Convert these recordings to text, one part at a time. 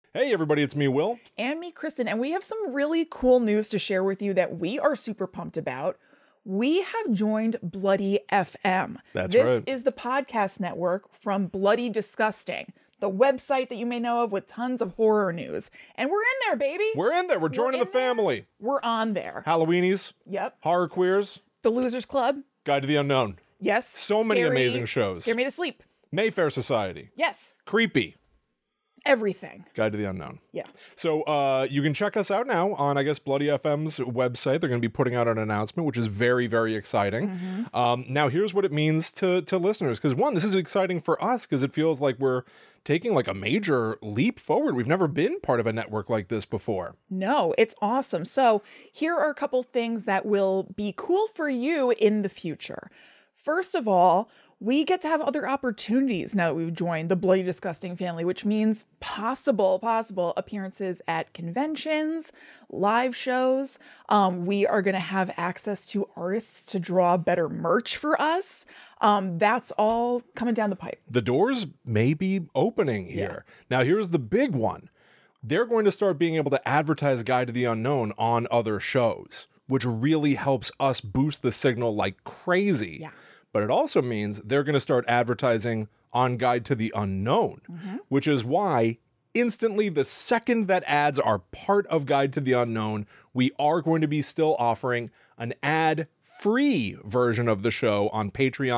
Hey everybody, it's me, Will. And me, Kristen, and we have some really cool news to share with you that we are super pumped about. We have joined Bloody FM. That's this right. This is the podcast network from Bloody Disgusting, the website that you may know of with tons of horror news. And we're in there, baby. We're in there. We're joining the family. We're on there. Halloweenies. Yep. Horror Queers. The Losers Club. Guide to the Unknown. Yes. So many amazing shows. Scare Me to Sleep. Mayfair Society. Yes. Creepy. Everything. Guide to the Unknown. Yeah. So you can check us out now on, I guess, Bloody FM's website. They're going to be putting out an announcement, which is very, very exciting. Now, here's what it means to listeners. Because, one, this is exciting for us because it feels like we're taking like a major leap forward. We've never been part of a network like this before. No, it's awesome. So here are a couple things that will be cool for you in the future. First of all, we get to have other opportunities now that we've joined the Bloody Disgusting family, which means possible appearances at conventions, live shows. We are going to have access to artists to draw better merch for us. That's all coming down the pipe. The doors may be opening here. Yeah. Now, here's the big one. They're going to start being able to advertise Guide to the Unknown on other shows, which really helps us boost the signal like crazy. Yeah. But it also means they're going to start advertising on Guide to the Unknown, which is why instantly the second that ads are part of Guide to the Unknown, we are going to be still offering an ad-free version of the show on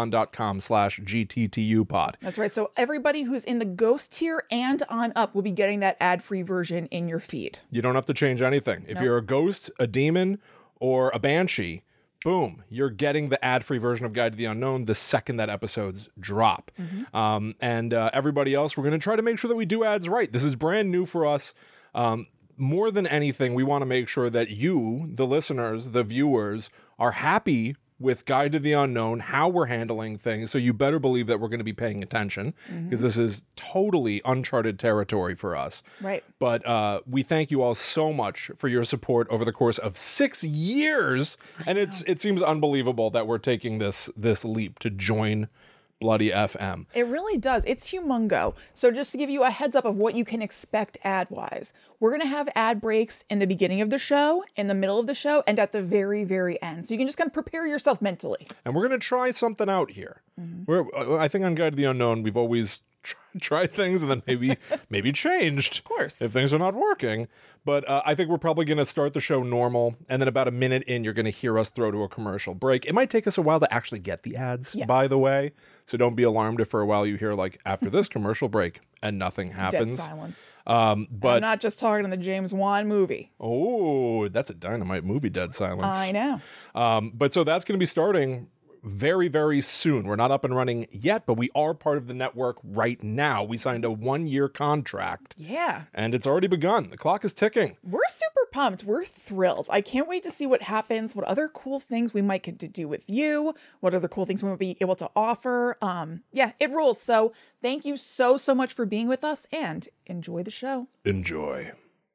patreon.com/GTTUpod. That's right. So everybody who's in the ghost tier and on up will be getting that ad-free version in your feed. You don't have to change anything. If you're a ghost, a demon, or a banshee, boom, you're getting the ad-free version of Guide to the Unknown the second that episodes drop. And everybody else, we're going to try to make sure that we do ads right. This is brand new for us. More than anything, we want to make sure that you, the listeners, the viewers, are happy with Guide to the Unknown, how we're handling things. So you better believe that we're going to be paying attention because this is totally uncharted territory for us. Right. But we thank you all so much for your support over the course of 6 years. And it seems unbelievable that we're taking this leap to join Bloody FM. It really does. It's humongo. So just to give you a heads up of what you can expect ad-wise, we're going to have ad breaks in the beginning of the show, in the middle of the show, and at the very, very end. So you can just kind of prepare yourself mentally. And we're going to try something out here. I think on Guide to the Unknown, we've always tried things and then maybe changed. Of course. If things are not working. But I think we're probably going to start the show normal. And then about a minute in, you're going to hear us throw to a commercial break. It might take us a while to actually get the ads, by the way. So don't be alarmed if for a while you hear like after this commercial break and nothing happens. Dead silence. But I'm not just talking in the James Wan movie. Oh, that's a dynamite movie, Dead Silence. I know. But so that's going to be starting very, very soon. We're not up and running yet, but we are part of the network right now. We signed a 1-year contract. Yeah. And it's already begun. The clock is ticking. We're super pumped. We're thrilled. I can't wait to see what happens, what other cool things we might get to do with you, what other cool things we might be able to offer. Yeah, it rules. So thank you so much for being with us and enjoy the show. Enjoy.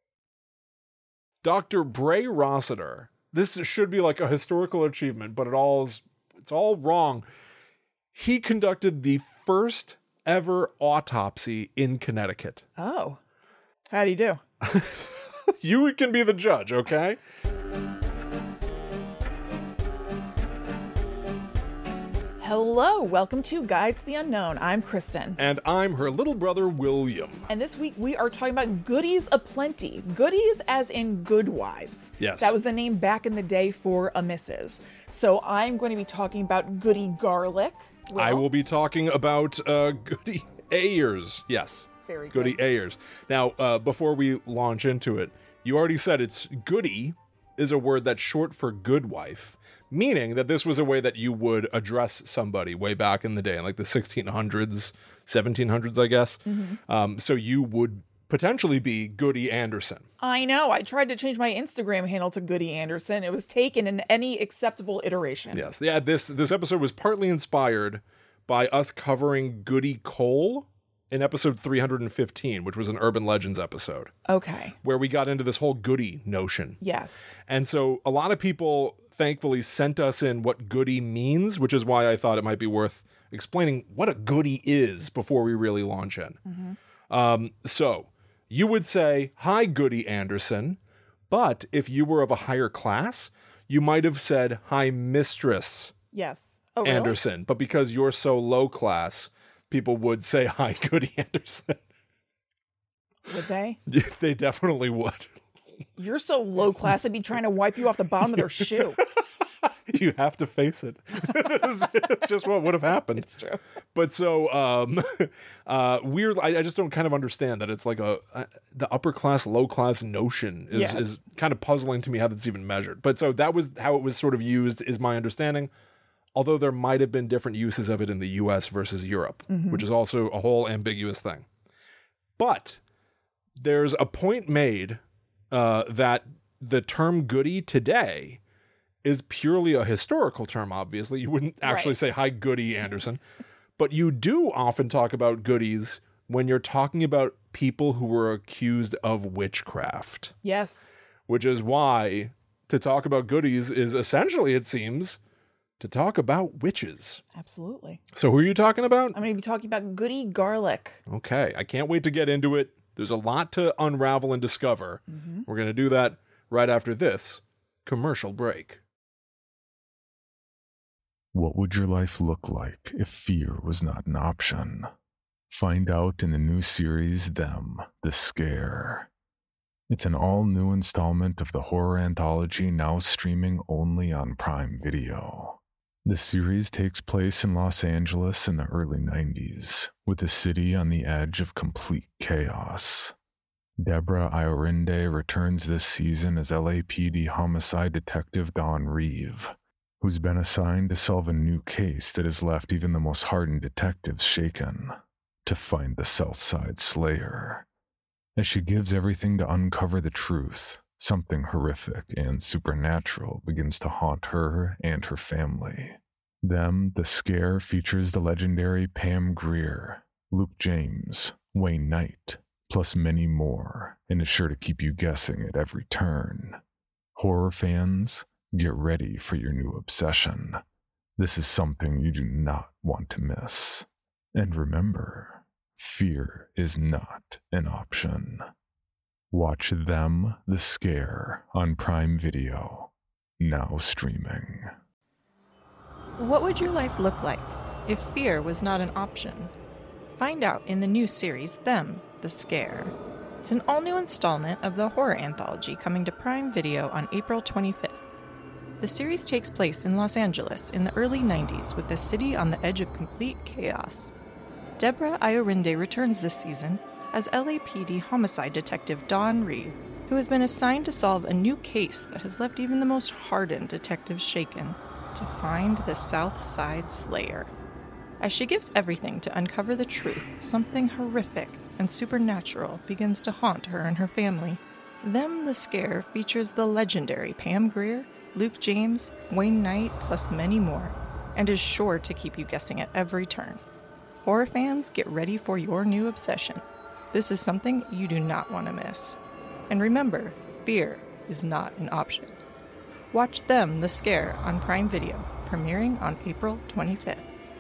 Dr. Bray Rossiter. This should be like a historical achievement, but it's all wrong. He conducted the first ever autopsy in Connecticut. Oh, how'd he do? You can be the judge, okay? Hello, welcome to Guide to the Unknown. I'm Kristen. And I'm her little brother, William. And this week we are talking about goodies aplenty. Goodies as in good wives. Yes. That was the name back in the day for a missus. So I'm going to be talking about goody garlic. I will be talking about goody Ayers. Yes. Very good. Goody Ayers. Now, before we launch into it, you already said it's goody is a word that's short for good wife, meaning that this was a way that you would address somebody way back in the day, in like the 1600s, 1700s, I guess. So you would potentially be Goody Anderson. I know. I tried to change my Instagram handle to Goody Anderson. It was taken in any acceptable iteration. Yes. Yeah, this episode was partly inspired by us covering Goody Cole in episode 315, which was an Urban Legends episode. Okay. Where we got into this whole goody notion. Yes. And so a lot of people, thankfully, sent us in what goody means, which is why I thought it might be worth explaining what a goody is before we really launch in. So you would say, "Hi, Goody Anderson." But if you were of a higher class, you might have said, "Hi, Mistress Yes. Oh, really? Anderson." But because you're so low class, people would say, "Hi, Goody Anderson." Would they? They definitely would. You're so low class, I'd be trying to wipe you off the bottom of their shoe. You have to face it. It's just what would have happened. It's true. But so weird. I just don't kind of understand that it's like the upper class, low class notion is kind of puzzling to me how that's even measured. But so that was how it was sort of used, is my understanding. Although there might have been different uses of it in the US versus Europe, which is also a whole ambiguous thing. But there's a point made that the term goody today is purely a historical term, obviously. You wouldn't actually say, "Hi, Goody Anderson." But you do often talk about goodies when you're talking about people who were accused of witchcraft. Yes. Which is why to talk about goodies is essentially, it seems, to talk about witches. Absolutely. So who are you talking about? I'm going to be talking about Goody Garlic. Okay. I can't wait to get into it. There's a lot to unravel and discover. We're going to do that right after this commercial break. What would your life look like if fear was not an option? Find out in the new series, Them, The Scare. It's an all-new installment of the horror anthology now streaming only on Prime Video. The series takes place in Los Angeles in the early 90s, with the city on the edge of complete chaos. Deborah Iorinde returns this season as LAPD homicide detective Dawn Reeve, who's been assigned to solve a new case that has left even the most hardened detectives shaken, to find the Southside Slayer. As she gives everything to uncover the truth, something horrific and supernatural begins to haunt her and her family. Them, The Scare features the legendary Pam Grier, Luke James, Wayne Knight, plus many more, and is sure to keep you guessing at every turn. Horror fans, get ready for your new obsession. This is something you do not want to miss. And remember, fear is not an option. Watch Them, The Scare on Prime Video, now streaming. What would your life look like if fear was not an option? Find out in the new series, Them, The Scare. It's an all-new installment of the horror anthology coming to Prime Video on April 25th. The series takes place in Los Angeles in the early 90s with the city on the edge of complete chaos. Deborah Iorinde returns this season as LAPD homicide detective Dawn Reeve, who has been assigned to solve a new case that has left even the most hardened detectives shaken, to find the South Side Slayer. As she gives everything to uncover the truth, something horrific and supernatural begins to haunt her and her family. Them, The Scare features the legendary Pam Grier, Luke James, Wayne Knight, plus many more, and is sure to keep you guessing at every turn. Horror fans, get ready for your new obsession. This is something you do not want to miss. And remember, fear is not an option. Watch Them, The Scare on Prime Video, premiering on April 25th.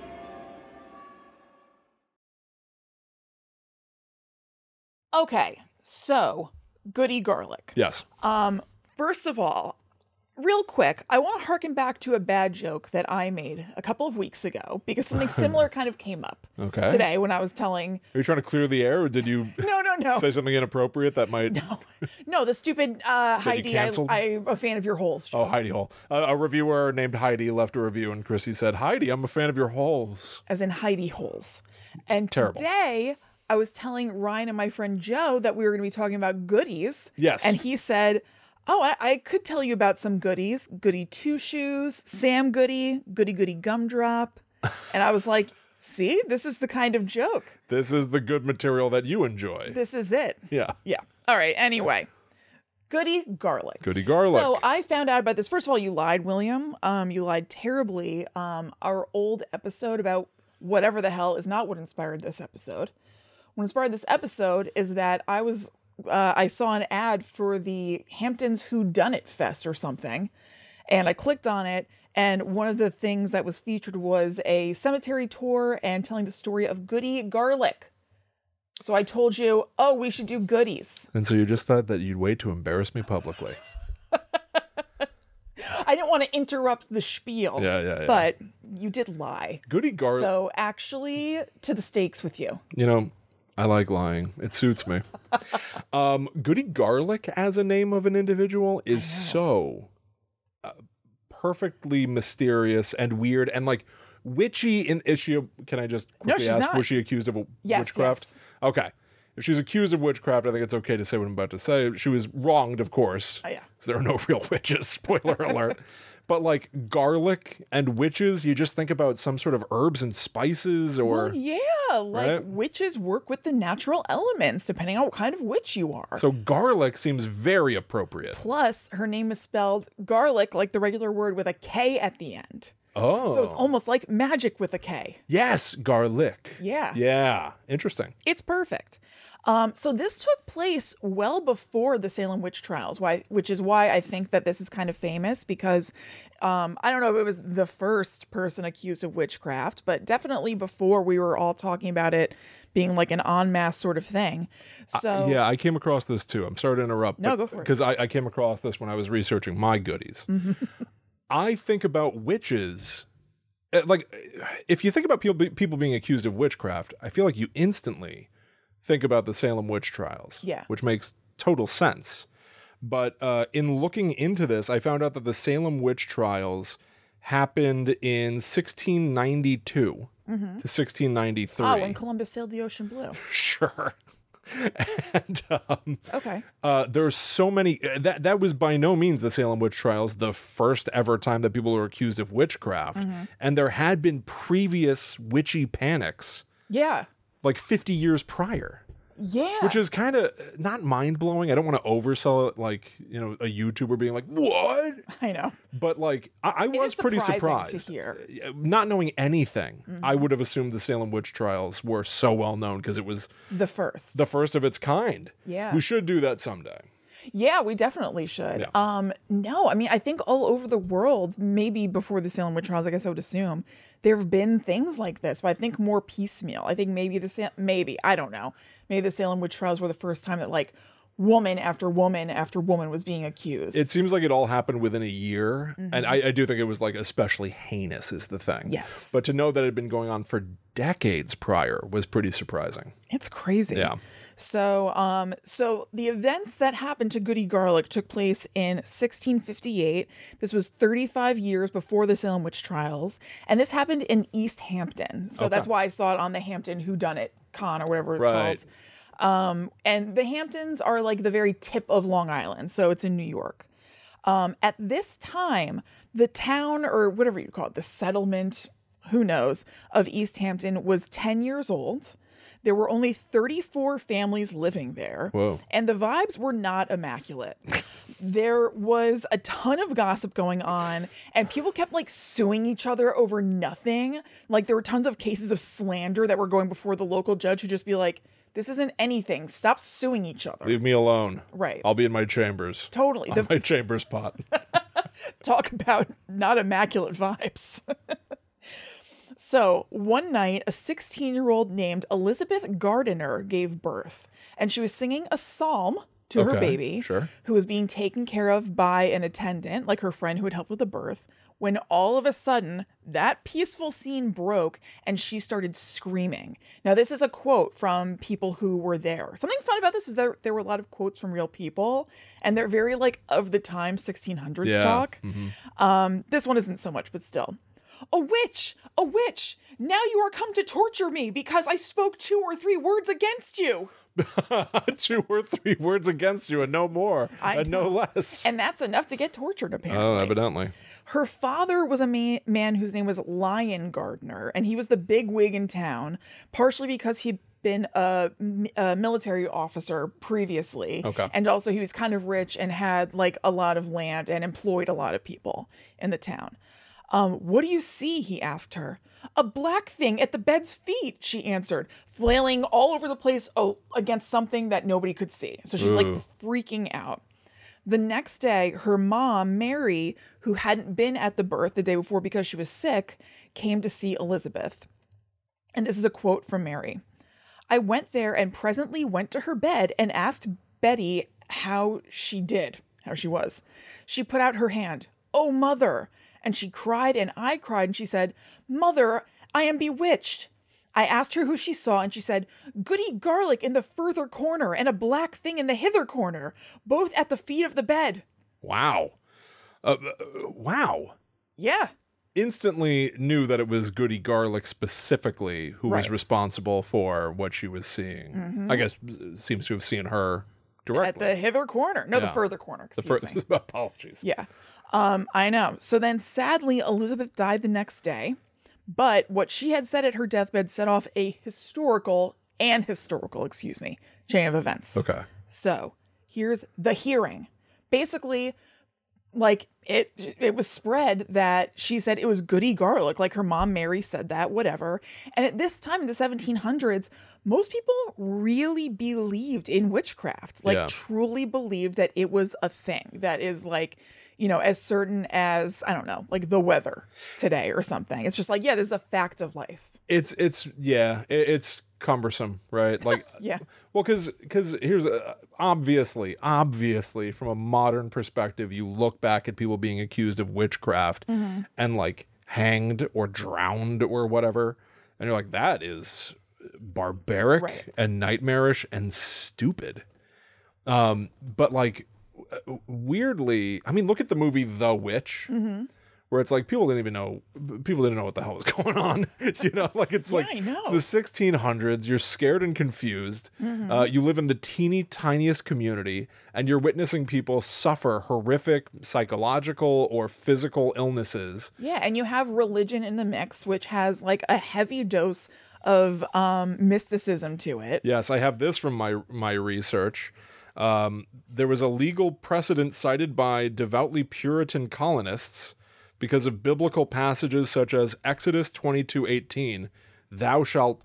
Okay, so Goody Garlic. Yes. First of all, real quick, I want to harken back to a bad joke that I made a couple of weeks ago because something similar kind of came up today when I was telling. Are you trying to clear the air, or did you No. say something inappropriate that might... No, the stupid Heidi, I'm a fan of your holes. Oh, Heidi Hole. A reviewer named Heidi left a review, and Chrissy said, "Heidi, I'm a fan of your holes." As in Heidi holes. And Terrible. Today, I was telling Ryan and my friend Joe that we were going to be talking about goodies. Yes. And he said, "Oh, I could tell you about some goodies. Goody Two Shoes, Sam Goody, Goody Goody Gumdrop." And I was like, see, this is the kind of joke. This is the good material that you enjoy. This is it. Yeah. Yeah. All right. Anyway, Goody Garlic. Goody Garlic. So I found out about this. First of all, you lied, William. You lied terribly. Our old episode about whatever the hell is not what inspired this episode. What inspired this episode is that I saw an ad for the Hamptons Whodunit Fest or something, and I clicked on it, and one of the things that was featured was a cemetery tour and telling the story of Goody Garlic. So I told you, oh, we should do goodies. And so you just thought that you'd wait to embarrass me publicly. I didn't want to interrupt the spiel. Yeah. But you did lie. Goody garlic. So actually, to the stakes with you. You know, I like lying. It suits me. Goody Garlic as a name of an individual is so perfectly mysterious and weird and like witchy. Is she? Can I just quickly ask? Not. Was she accused of witchcraft? Yes. Okay. If she's accused of witchcraft, I think it's okay to say what I'm about to say. She was wronged, of course. Oh, yeah. Because there are no real witches. Spoiler alert. But like garlic and witches, you just think about some sort of herbs and spices or... Well, yeah, like right? witches work with the natural elements, depending on what kind of witch you are. So garlic seems very appropriate. Plus, her name is spelled garlic, like the regular word, with a K at the end. Oh. So it's almost like magic with a K. Yes, garlic. Yeah. Yeah, interesting. It's perfect. So this took place well before the Salem witch trials, which is why I think that this is kind of famous because I don't know if it was the first person accused of witchcraft, but definitely before we were all talking about it being like an en masse sort of thing. So Yeah, I came across this too. I'm sorry to interrupt. No, go for it. Because I came across this when I was researching my goodies. I think about witches... Like, if you think about people being accused of witchcraft, I feel like you instantly think about the Salem witch trials, which makes total sense. But in looking into this, I found out that the Salem witch trials happened in 1692 to 1693. Oh, when Columbus sailed the ocean blue. Sure. And Okay. there's so many that was by no means the Salem witch trials the first ever time that people were accused of witchcraft, and there had been previous witchy panics Yeah. like 50 years prior, Yeah. which is kind of not mind-blowing. I don't want to oversell it like, you know, a YouTuber being like, what? I know. But like I was is pretty surprising surprised to hear. not knowing anything. I would have assumed the Salem witch trials were so well known because it was The first. the first of its kind. Yeah. We should do that someday. Yeah, we definitely should. Yeah. No, I mean, I think all over the world, maybe before the Salem witch trials, I guess I would assume, there have been things like this, but I think more piecemeal. I think maybe I don't know. Maybe the Salem witch trials were the first time that like woman after woman after woman was being accused. It seems like it all happened within a year. And I do think it was like especially heinous is the thing. Yes. But to know that it had been going on for decades prior was pretty surprising. It's crazy. Yeah. So, so the events that happened to Goody Garlic took place in 1658. This was 35 years before the Salem witch trials, and this happened in East Hampton. So that's why I saw it on the Hampton Whodunit Con or whatever it's Right. called. And the Hamptons are like the very tip of Long Island, so it's in New York. At this time, the town, or whatever you call it, the settlement, who knows, of East Hampton was 10 years old. There were only 34 families living there. Whoa. And the vibes were not immaculate. There was a ton of gossip going on, and people kept like suing each other over nothing. Like there were tons of cases of slander that were going before the local judge who'd just be like, this isn't anything. Stop suing each other. Leave me alone. Right. I'll be in my chambers. Totally. On my chambers pot. Talk about not immaculate vibes. So one night, a 16-year-old named Elizabeth Gardiner gave birth, and she was singing a psalm to her Okay, baby, sure. who was being taken care of by an attendant, like her friend who had helped with the birth, when all of a sudden, that peaceful scene broke, and she started screaming. Now, this is a quote from people who were there. Something fun about this is that there were a lot of quotes from real people, and they're very, like, of the time 1600s Yeah. talk. This one isn't so much, but still. A witch! A witch! Now you are come to torture me because I spoke 2 or 3 words against you. 2 or 3 words against you and no more and no less. And that's enough to get tortured, apparently. Oh, evidently. Her father was a man whose name was Lion Gardner, and he was the big wig in town, partially because he'd been a military officer previously. Okay. And also he was kind of rich and had like a lot of land and employed a lot of people in the town. What do you see? He asked her. A black thing at the bed's feet, she answered, flailing all over the place against something that nobody could see. So she's like freaking out. The next day, her mom, Mary, who hadn't been at the birth the day before because she was sick, came to see Elizabeth. And this is a quote from Mary. I went there and presently went to her bed and asked Betty how she was. She put out her hand. Oh, mother. And she cried and I cried and she said, Mother, I am bewitched. I asked her who she saw and she said, Goody Garlic in the further corner and a black thing in the hither corner, both at the feet of the bed. Wow. Wow. Yeah. Instantly knew that it was Goody Garlic specifically who was Right. responsible for what she was seeing. I guess seems to have seen her directly. At the hither corner. No, the Yeah. further corner. The Excuse first, me. apologies. Yeah. I know. So then sadly, Elizabeth died the next day. But what she had said at her deathbed set off a historical chain of events. Okay. So here's the hearing. Basically, like it was spread that she said it was Goody Garlic, like her mom Mary said that, whatever. And at this time in the 1700s, most people really believed in witchcraft, like Yeah. truly believed that it was a thing that is like, you know, as certain as, I don't know, like the weather today or something. It's just like, yeah, this is a fact of life. It's cumbersome, right? Like, Yeah. well, because here's obviously from a modern perspective, you look back at people being accused of witchcraft and like hanged or drowned or whatever, and you're like, that is barbaric Right. and nightmarish and stupid. But like weirdly, I mean, look at the movie The Witch. Where it's like people didn't know what the hell was going on. You know, like it's Yeah, like I know. it's the 1600s. You're scared and confused. You live in the teeny tiniest community, and you're witnessing people suffer horrific psychological or physical illnesses. Yeah, and you have religion in the mix, which has like a heavy dose of mysticism to it. Yes, I have this from my research. There was a legal precedent cited by devoutly Puritan colonists because of biblical passages such as Exodus 22:18, thou shalt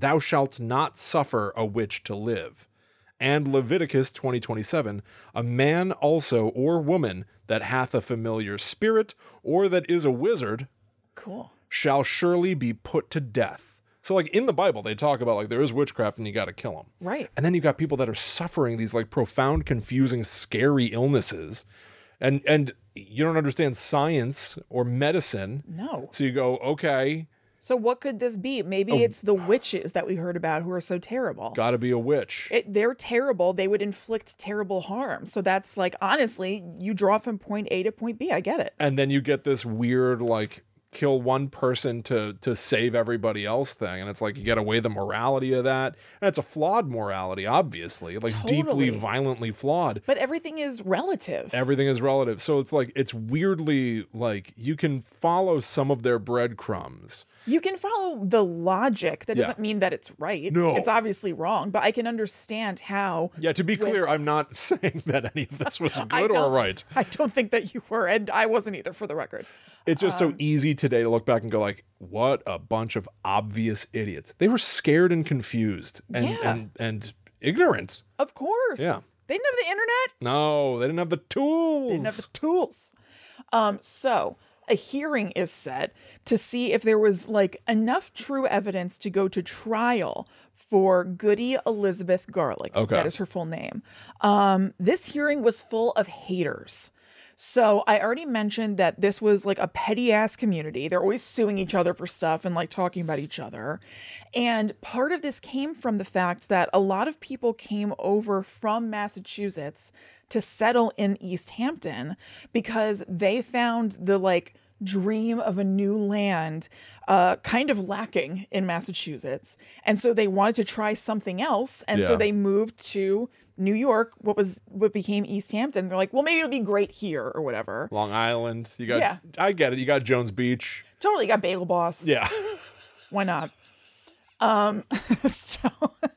not suffer a witch to live, and Leviticus 20:27, a man also or woman that hath a familiar spirit or that is a wizard Cool. shall surely be put to death. So like in the Bible, they talk about like there is witchcraft and you got to kill them. Right. And then you got people that are suffering these like profound, confusing, scary illnesses. And you don't understand science or medicine. No. So you go, okay, So what could this be? Maybe it's the witches that we heard about who are so terrible. got to be a witch. They're terrible. They would inflict terrible harm. So that's like, honestly, you draw from point A to point B. I get it. And then you get this weird like kill one person to save everybody else thing. And it's like you got to weigh the morality of that. And it's a flawed morality, obviously, like deeply, Totally. violently flawed. But everything is relative. Everything is relative. So it's like, it's weirdly like you can follow some of their breadcrumbs. You can follow the logic. That Yeah. doesn't mean that it's right. No. It's obviously wrong, but I can understand how. Yeah, to be clear, I'm not saying that any of this was I good or don't- right. I don't think that you were, and I wasn't either, for the record. It's just so easy today to look back and go like, what a bunch of obvious idiots. They were scared and confused and Yeah. and ignorant. Of course. Yeah. They didn't have the internet. No, they didn't have the tools. They didn't have the tools. So a hearing is set to see if there was like enough true evidence to go to trial for Goody Elizabeth Garlic. Okay. That is her full name. This hearing was full of haters. So I already mentioned that this was like a petty ass community. They're always suing each other for stuff and like talking about each other. And part of this came from the fact that a lot of people came over from Massachusetts to settle in East Hampton because they found the like dream of a new land kind of lacking in Massachusetts. And so they wanted to try something else. And so Yeah. they moved to New York, what became East Hampton. They're like, well, maybe it'll be great here or whatever. Long Island. You got Yeah. I get it. You got Jones Beach. Totally got Bagel Boss. Yeah. Why not? So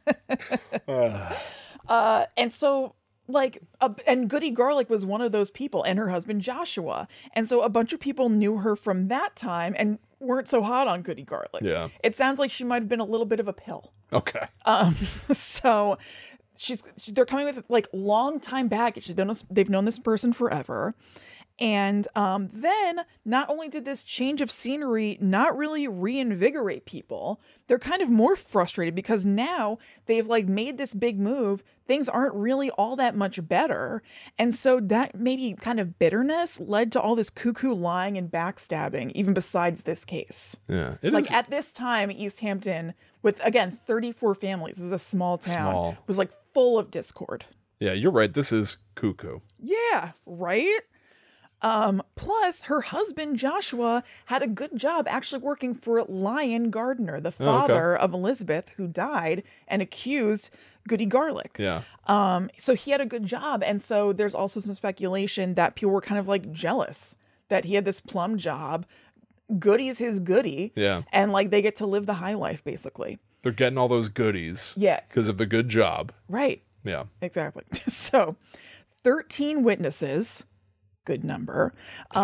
and so like and Goody Garlic was one of those people, and her husband Joshua. And so a bunch of people knew her from that time and weren't so hot on Goody Garlic. Yeah. It sounds like she might have been a little bit of a pill. Okay. So they're coming with like long time baggage. They've known this person forever. And then not only did this change of scenery not really reinvigorate people, they're kind of more frustrated because now they've like made this big move. Things aren't really all that much better. And so that maybe kind of bitterness led to all this cuckoo lying and backstabbing, even besides this case. Yeah. Like at this time, East Hampton, with again 34 families, this is a small town, was like full of discord. Yeah, you're right. This is cuckoo. Yeah, right? Plus, her husband, Joshua, had a good job actually working for Lyon Gardner, the father of Elizabeth, who died and accused Goody Garlic. Yeah. So he had a good job. And so there's also some speculation that people were kind of like jealous that he had this plum job. Goody's his goody. Yeah. And like they get to live the high life, basically. They're getting all those goodies. Yeah. Because of the good job. Right. Yeah. Exactly. So 13 witnesses, good number,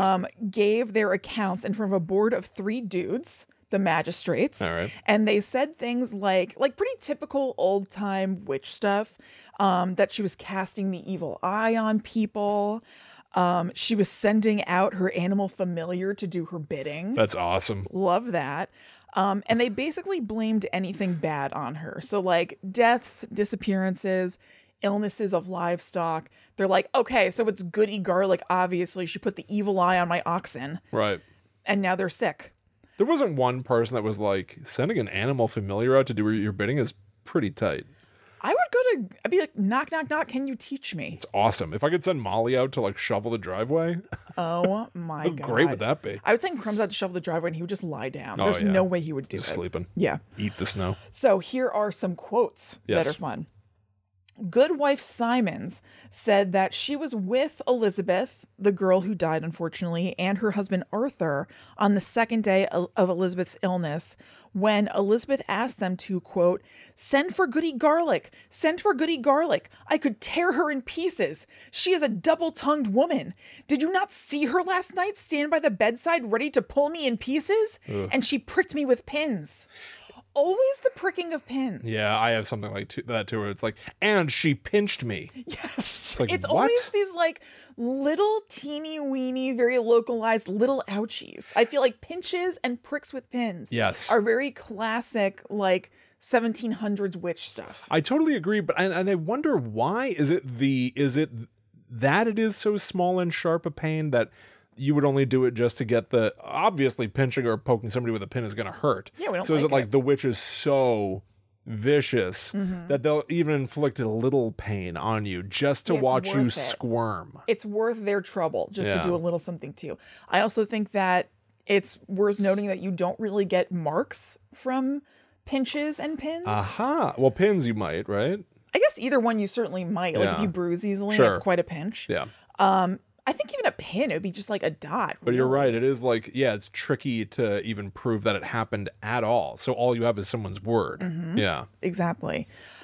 gave their accounts in front of a board of 3 dudes, the magistrates. All right. And they said things like pretty typical old time witch stuff, that she was casting the evil eye on people. She was sending out her animal familiar to do her bidding. That's awesome. Love that. And they basically blamed anything bad on her. So like deaths, disappearances, illnesses of livestock. They're like, okay, so it's Goody Garlic. Obviously, she put the evil eye on my oxen. Right. And now they're sick. There wasn't one person that was like, sending an animal familiar out to do your bidding is pretty tight. I'd be like, knock, knock, knock. Can you teach me? It's awesome. If I could send Molly out to like shovel the driveway, Oh my how God. great would that be? I would send Crumbs out to shovel the driveway and he would just lie down. Oh, There's yeah. no way he would do Just it. sleeping. Yeah. Eat the snow. So here are some quotes Yes. that are fun. Goodwife Simons said that she was with Elizabeth, the girl who died, unfortunately, and her husband Arthur on the second day of Elizabeth's illness when Elizabeth asked them to, quote, send for Goody Garlic. Send for Goody Garlic. I could tear her in pieces. She is a double-tongued woman. Did you not see her last night stand by the bedside ready to pull me in pieces? Ugh. And she pricked me with pins. Always the pricking of pins. Yeah, I have something like that too, where it's like, and she pinched me. Yes. like, it's what? always these like little teeny weeny, very localized little ouchies. I feel like pinches and pricks with pins Yes. are very classic, like 1700s witch stuff. I totally agree, but and I wonder why is it that it is so small and sharp a pain that you would only do it just to get the obviously pinching or poking somebody with a pin is going to hurt. Yeah, we don't so is like it like it. the witch is so vicious Mm-hmm. that they'll even inflict a little pain on you just to Yeah, it's watch you worth it. squirm? It's worth their trouble just Yeah. to do a little something to you. I also think that it's worth noting that you don't really get marks from pinches and pins. Aha. Well, pins you might, right? I guess either one you certainly might. Like if Yeah. you bruise easily, Sure. it's quite a pinch. Yeah. I think even a pin, it would be just like a dot. But you're really. right. It is like, yeah, it's tricky to even prove that it happened at all. So all you have is someone's word. Mm-hmm. Yeah. Exactly.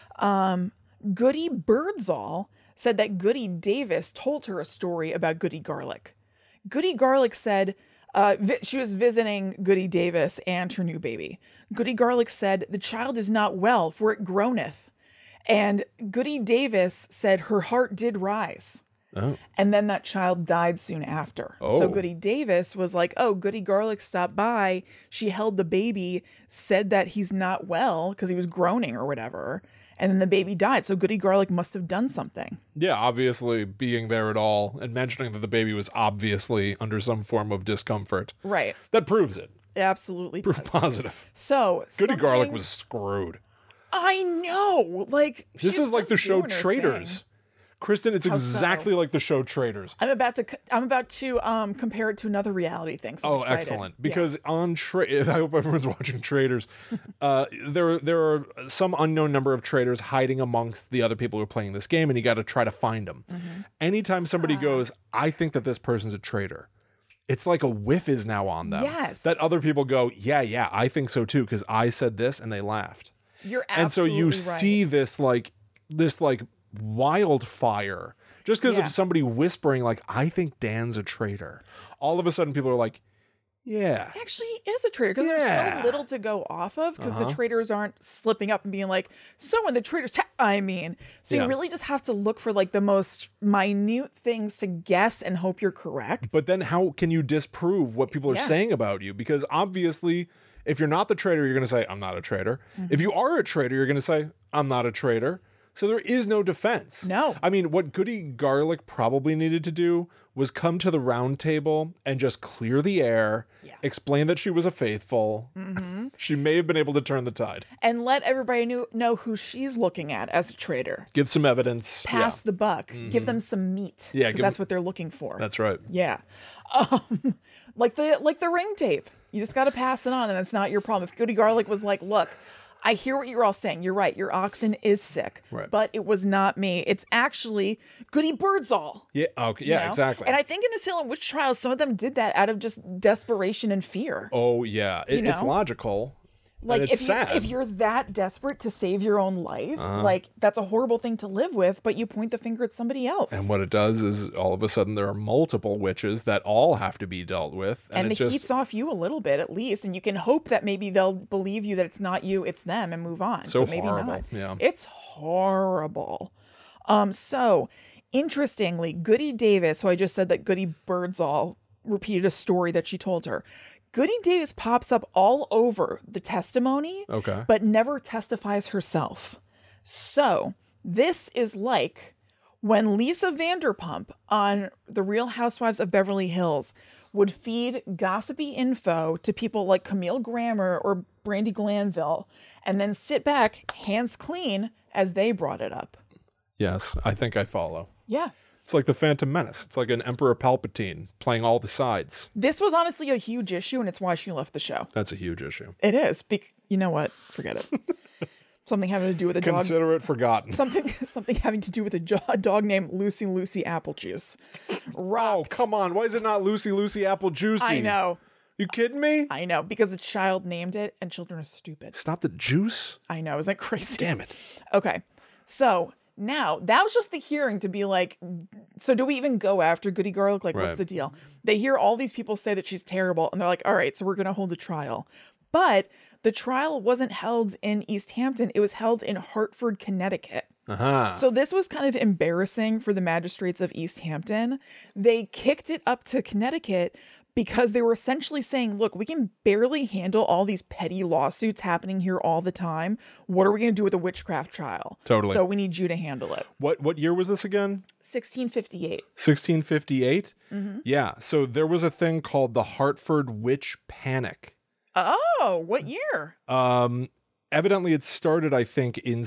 Goody Birdsall said that Goody Davis told her a story about Goody Garlic. Goody Garlic said she was visiting Goody Davis and her new baby. Goody Garlic said, the child is not well, for it groaneth. And Goody Davis said her heart did rise. Oh. And then that child died soon after. Oh. So Goody Davis was like, oh, Goody Garlic stopped by. She held the baby, said that he's not well because he was groaning or whatever. And then the baby died. So Goody Garlic must have done something. Yeah, obviously being there at all and mentioning that the baby was obviously under some form of discomfort. Right. That proves it. It absolutely Proof does. positive. So Goody Garlic something- was screwed. I know. Like This she's is like the just show doing her Traitors. thing. Kristen, it's How so? exactly like the show Traitors. I'm about to compare it to another reality thing. So I'm Oh, excited. excellent! Yeah. Because on I hope everyone's watching Traitors. There are some unknown number of traitors hiding amongst the other people who are playing this game, and you got to try to find them. Mm-hmm. Anytime somebody goes, "I think that this person's a traitor," it's like a whiff is now on them. Yes. That other people go, "Yeah, I think so too," because I said this, and they laughed. You're And so absolutely you right. see this wildfire just because Yeah. of somebody whispering like, I think Dan's a traitor. All of a sudden people are like, Yeah. actually is a traitor because there's Yeah. so little to go off of because the traitors aren't slipping up and being like, so when the traitors, so Yeah. you really just have to look for like the most minute things to guess and hope you're correct. But then how can you disprove what people are Yeah. saying about you? Because obviously, if you're not the traitor, you're going to say, I'm not a traitor. Mm-hmm. If you are a traitor, you're going to say, I'm not a traitor. So there is no defense. No. I mean, what Goody Garlic probably needed to do was come to the round table and just clear the air, explain that she was a faithful. She may have been able to turn the tide. And let everybody know who she's looking at as a traitor. Give some evidence. Pass the buck. Give them some meat. Yeah, 'cause give that's them- what they're looking for. That's right. Yeah. Like the ring tape. You just got to pass it on, and that's not your problem. If Goody Garlic was like, look, I hear what you're all saying. You're right. Your oxen is sick. Right. But it was not me. It's actually Goody Birdsall. Yeah. Okay. you Yeah, know? exactly. And I think in the Salem witch trials, some of them did that out of just desperation and fear. Oh, yeah. It's know? logical. Like and it's sad. if you're that desperate to save your own life, like that's a horrible thing to live with, but you point the finger at somebody else. And what it does is all of a sudden there are multiple witches that all have to be dealt with. And it's the just, heat's off you a little bit at least, and you can hope that maybe they'll believe you that it's not you, it's them, and move on. So but maybe horrible, not. yeah. It's horrible. So interestingly, Goody Davis, who I just said that Goody Birdsall repeated a story that she told her. Goody Davis pops up all over the testimony, Okay. but never testifies herself. So this is like when Lisa Vanderpump on The Real Housewives of Beverly Hills would feed gossipy info to people like Camille Grammer or Brandi Glanville and then sit back, hands clean, as they brought it up. Yes, I think I follow. Yeah. It's like the Phantom Menace. It's like an Emperor Palpatine playing all the sides. This was honestly a huge issue, and it's why she left the show. That's a huge issue. It is. You know what? Forget it. Something having to do with a dog. Consider it forgotten. Something having to do with a dog named Lucy Apple Juice. Oh, Rocked. come on. Why is it not Lucy Apple Juicy? I know. You kidding me? I know. Because a child named it, and children are stupid. Stop the juice? I know. Isn't that crazy? Damn it. Okay. So now that was just the hearing to be like, so do we even go after Goody Garlic? Like, what's Right. the deal? They hear all these people say that she's terrible, and they're like, all right, so we're going to hold a trial. But the trial wasn't held in East Hampton. It was held in Hartford, Connecticut. Uh-huh. So this was kind of embarrassing for the magistrates of East Hampton. They kicked it up to Connecticut because they were essentially saying, look, we can barely handle all these petty lawsuits happening here all the time. What are we going to do with a witchcraft trial? Totally. So we need you to handle it. What year was this again? 1658. 1658? Mm-hmm. Yeah. So there was a thing called the Hartford Witch Panic. Oh, what year? Evidently it started, I think, in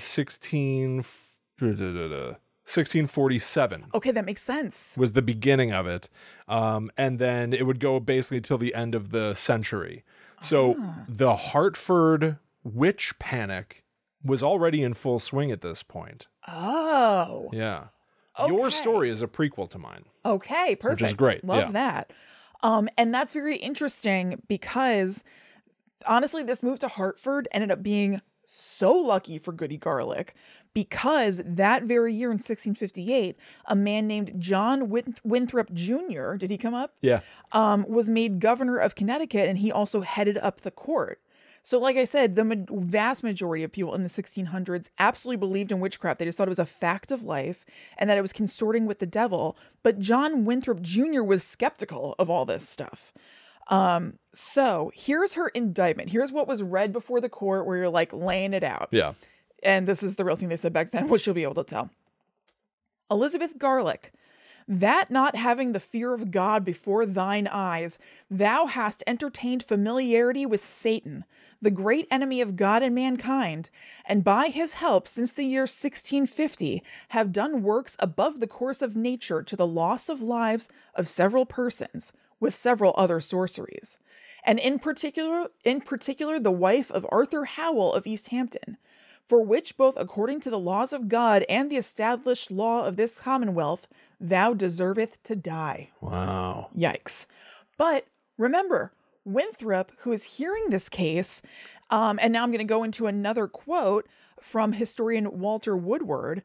1647. Okay, that makes sense. Was the beginning of it. And then it would go basically till the end of the century. So the Hartford Witch Panic was already in full swing at this point. Oh, Yeah. Your Okay. story is a prequel to mine. okay, perfect. great, Love yeah. that. And that's very interesting because honestly, this move to Hartford ended up being so lucky for Goody Garlic because that very year in 1658, a man named John Winthrop Jr., did he come up? Yeah. Was made governor of Connecticut, and he also headed up the court. So like I said, the vast majority of people in the 1600s absolutely believed in witchcraft. They just thought it was a fact of life and that it was consorting with the devil. But John Winthrop Jr. was skeptical of all this stuff. So here's her indictment. Here's what was read before the court where you're like laying it out. Yeah. And this is the real thing they said back then, which you'll be able to tell. Elizabeth Garlic, that not having the fear of God before thine eyes, thou hast entertained familiarity with Satan, the great enemy of God and mankind, and by his help since the year 1650 have done works above the course of nature to the loss of lives of several persons, with several other sorceries, and in particular the wife of Arthur Howell of East Hampton, for which both according to the laws of God and the established law of this commonwealth, thou deserveth to die. Wow. Yikes. But remember, Winthrop, who is hearing this case, and now I'm going to go into another quote from historian Walter Woodward,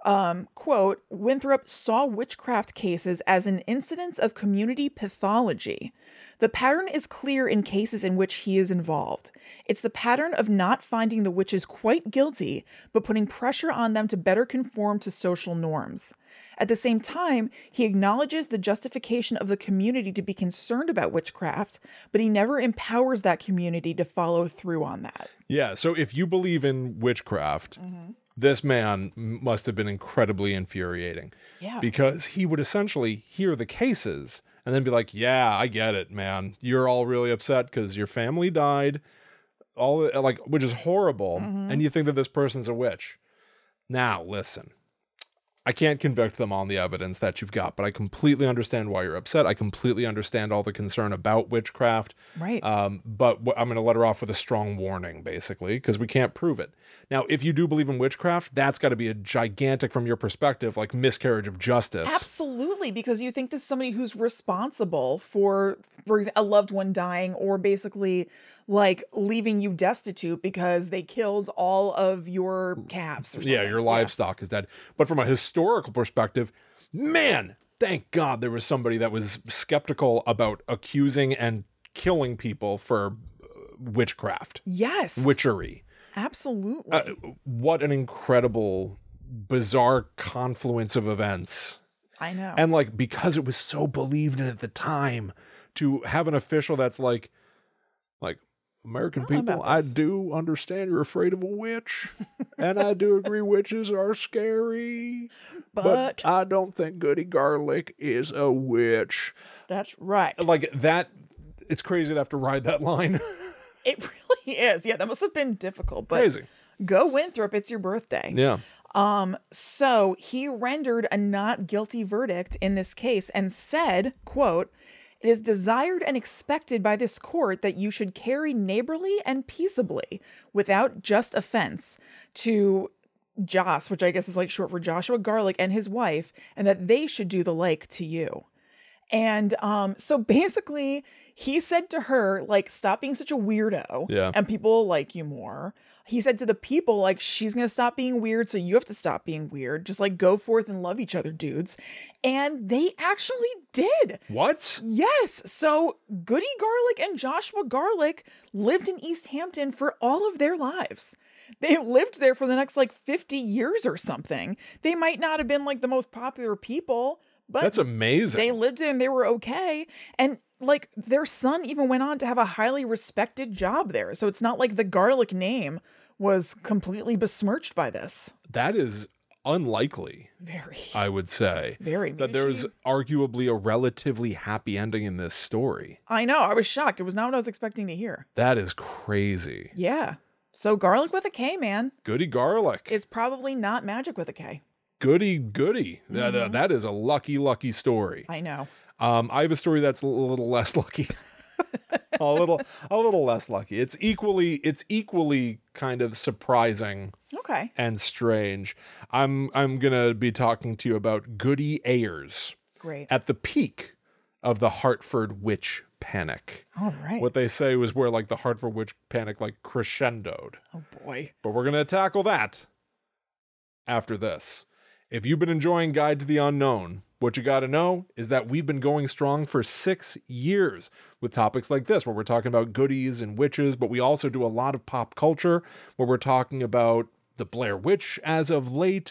Quote, Winthrop saw witchcraft cases as an incidence of community pathology. The pattern is clear in cases in which he is involved. It's the pattern of not finding the witches quite guilty, but putting pressure on them to better conform to social norms. At the same time, he acknowledges the justification of the community to be concerned about witchcraft, but he never empowers that community to follow through on that. Yeah, so if you believe in witchcraft, this man must have been incredibly infuriating. Yeah. Because he would essentially hear the cases and then be like, yeah, I get it, man. You're all really upset because your family died, which is horrible. And you think that this person's a witch. Now, listen. I can't convict them on the evidence that you've got, but I completely understand why you're upset. I completely understand all the concern about witchcraft. Right. But I'm going to let her off with a strong warning, basically, because we can't prove it. Now, if you do believe in witchcraft, that's got to be a gigantic, from your perspective, like miscarriage of justice. Absolutely, because you think this is somebody who's responsible for example, a loved one dying, or basically like leaving you destitute because they killed all of your calves or something. Yeah, your livestock is dead. But from a historical perspective, man, thank God there was somebody that was skeptical about accusing and killing people for witchcraft. Yes. Witchery. Absolutely. What an incredible, bizarre confluence of events. I know. And like, because it was so believed in at the time, to have an official that's like, American people, I do understand you're afraid of a witch, and I do agree witches are scary, but I don't think Goody Garlic is a witch. That's right. Like that, it's crazy to have to ride that line. It really is. Yeah, that must have been difficult, but Crazy. Go Winthrop, it's your birthday. Yeah. So he rendered a not guilty verdict in this case and said, quote, "It is desired and expected by this court that you should carry neighborly and peaceably, without just offense, to Joss," which I guess is like short for Joshua Garlick, "and his wife, and that they should do the like to you." And so basically, he said to her, like, stop being such a weirdo. Yeah. And people like you more. He said to the people, like, she's going to stop being weird, so you have to stop being weird. Just, like, go forth and love each other, dudes. And they actually did. What? Yes. So Goody Garlick and Joshua Garlick lived in East Hampton for all of their lives. They lived there for the next, like, 50 years or something. They might not have been, like, the most popular people, but That's amazing. they lived there and they were okay. And like their son even went on to have a highly respected job there. So it's not like the Garlick name was completely besmirched by this. That is unlikely, Very. I would say. Very. That there's arguably a relatively happy ending in this story. I know. I was shocked. It was not what I was expecting to hear. That is crazy. Yeah. So Garlic with a K, man. Goody Garlic. It's probably not magic with a K. Goody. That is a lucky story. I know. I have a story that's a little less lucky. a little less lucky. It's equally kind of surprising Okay. and strange. I'm gonna be talking to you about Goody Ayers Great. at the peak of the Hartford witch panic. All right. What they say was where like the Hartford witch panic like crescendoed. Oh boy. But we're gonna tackle that after this. If you've been enjoying Guide to the Unknown, what you got to know is that we've been going strong for 6 years with topics like this, where we're talking about goodies and witches, but we also do a lot of pop culture, where we're talking about the Blair Witch as of late.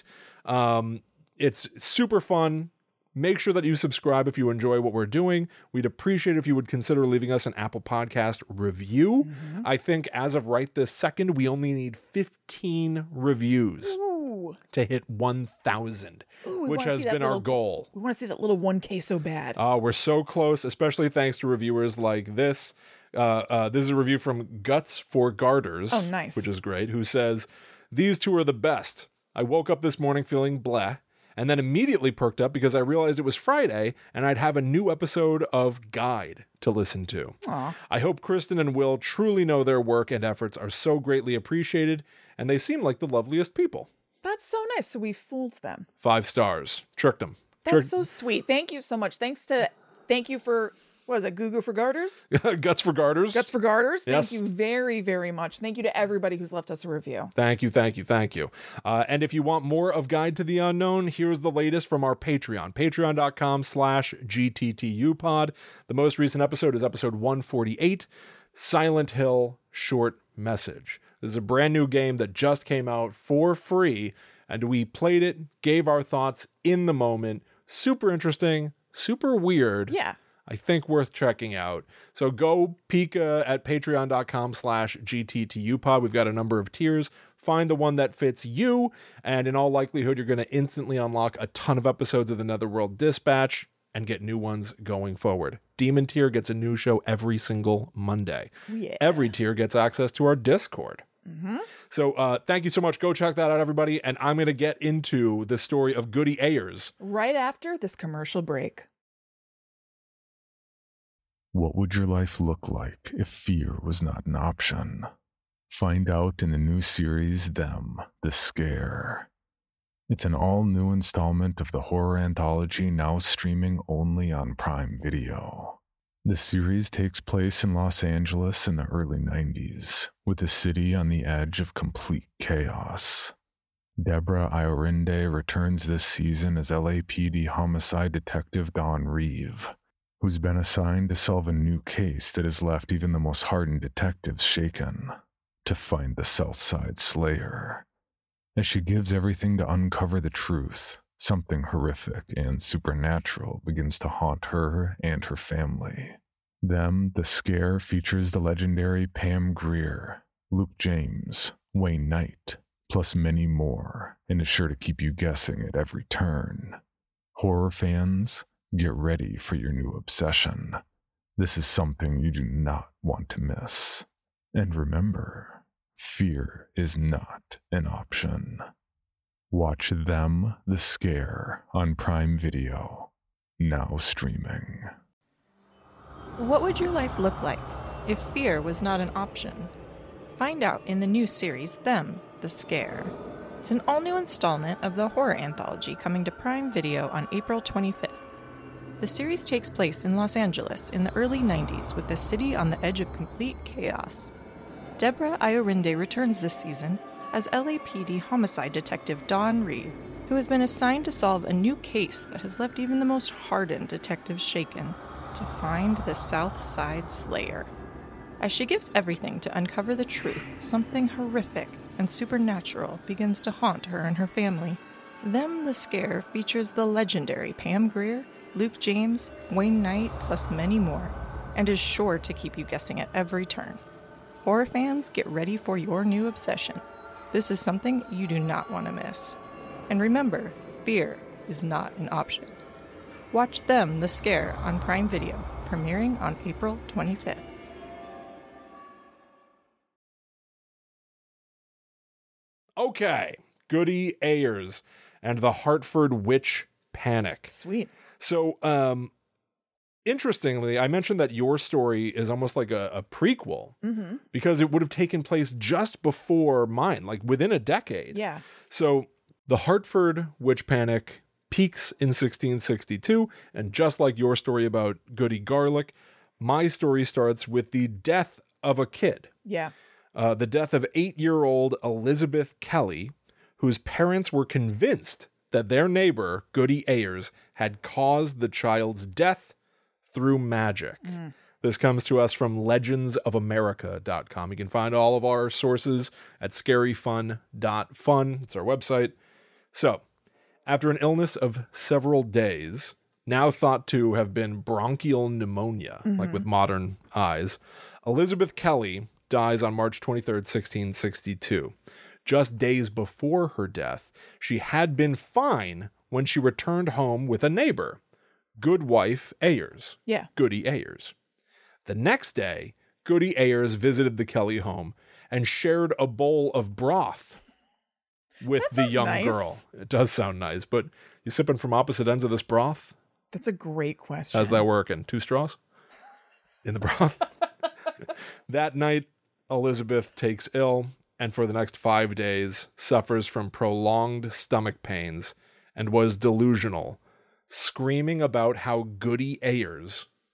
It's super fun. Make sure that you subscribe if you enjoy what we're doing. We'd appreciate if you would consider leaving us an Apple Podcast review. I think as of right this second, we only need 15 reviews to hit 1,000, which has been our goal. We want to see that little 1K so bad. We're so close, especially thanks to reviewers like this. This is a review from Guts for Garters. Oh, nice. Which is great, who says, "These two are the best. I woke up this morning feeling bleh, and then immediately perked up because I realized it was Friday and I'd have a new episode of Guide to listen to. Aw. I hope Kristen and Will truly know their work and efforts are so greatly appreciated, and they seem like the loveliest people." That's so nice. So we fooled them. 5 stars. Tricked them. That's so sweet. Thank you so much. Thank you for What is it? Goo Goo for Garters? Guts for Garters. Guts for Garters. Yes. Thank you very, very much. Thank you to everybody who's left us a review. Thank you. And if you want more of Guide to the Unknown, here's the latest from our Patreon, patreon.com/GTTUpod. The most recent episode is episode 148, Silent Hill Short Message. This is a brand new game that just came out for free, and we played it, gave our thoughts in the moment. Super interesting, super weird. Yeah. I think worth checking out. So go peek at patreon.com/GTTUpod. We've got a number of tiers. Find the one that fits you, and in all likelihood, you're going to instantly unlock a ton of episodes of the Netherworld Dispatch and get new ones going forward. Demon tier gets a new show every single Monday. Yeah. Every tier gets access to our Discord. So thank you so much. Go check that out, everybody. And I'm going to get into the story of Goody Ayers. Right after this commercial break. What would your life look like if fear was not an option? Find out in the new series, Them, the Scare. It's an all-new installment of the horror anthology now streaming only on Prime Video. The series takes place in Los Angeles in the early 90s, with the city on the edge of complete chaos. Deborah Iorinde returns this season as LAPD homicide detective Dawn Reeve, who's been assigned to solve a new case that has left even the most hardened detectives shaken, to find the Southside Slayer. As she gives everything to uncover the truth, something horrific and supernatural begins to haunt her and her family. Them, the Scare features the legendary Pam Grier, Luke James, Wayne Knight, plus many more, and is sure to keep you guessing at every turn. Horror fans, get ready for your new obsession. This is something you do not want to miss. And remember, fear is not an option. Watch Them, the Scare on Prime Video, now streaming. What would your life look like if fear was not an option? Find out in the new series, Them, the Scare. It's an all-new installment of the horror anthology coming to Prime Video on April 25th. The series takes place in Los Angeles in the early 90s with the city on the edge of complete chaos. Deborah Iorinde returns this season as LAPD homicide detective Dawn Reeve, who has been assigned to solve a new case that has left even the most hardened detectives shaken, to find the South Side Slayer. As she gives everything to uncover the truth, something horrific and supernatural begins to haunt her and her family. Them, the Scare features the legendary Pam Grier, Luke James, Wayne Knight, plus many more, and is sure to keep you guessing at every turn. Horror fans, get ready for your new obsession. This is something you do not want to miss. And remember, fear is not an option. Watch Them, the Scare on Prime Video, premiering on April 25th. Okay, Goody Ayers and the Hartford Witch Panic. Sweet. So, interestingly, I mentioned that your story is almost like a prequel because it would have taken place just before mine, like within a decade. Yeah. So the Hartford Witch Panic peaks in 1662, and just like your story about Goody Garlic, my story starts with the death of a kid. Yeah. The death of 8-year-old Elizabeth Kelly, whose parents were convinced that their neighbor, Goody Ayers, had caused the child's death through magic. This comes to us from legendsofamerica.com. You can find all of our sources at scaryfun.fun. It's our website. So, after an illness of several days, now thought to have been bronchial pneumonia, like with modern eyes, Elizabeth Kelly dies on March 23rd, 1662. Just days before her death, she had been fine when she returned home with a neighbor, Goodwife Ayers. Yeah. Goody Ayers. The next day, Goody Ayers visited the Kelly home and shared a bowl of broth with the young nice. girl. It does sound nice, but you sipping from opposite ends of this broth? That's a great question. How's that working? 2 straws in the broth? That night, Elizabeth takes ill and for the next 5 days suffers from prolonged stomach pains and was delusional, screaming about how Goody Ayers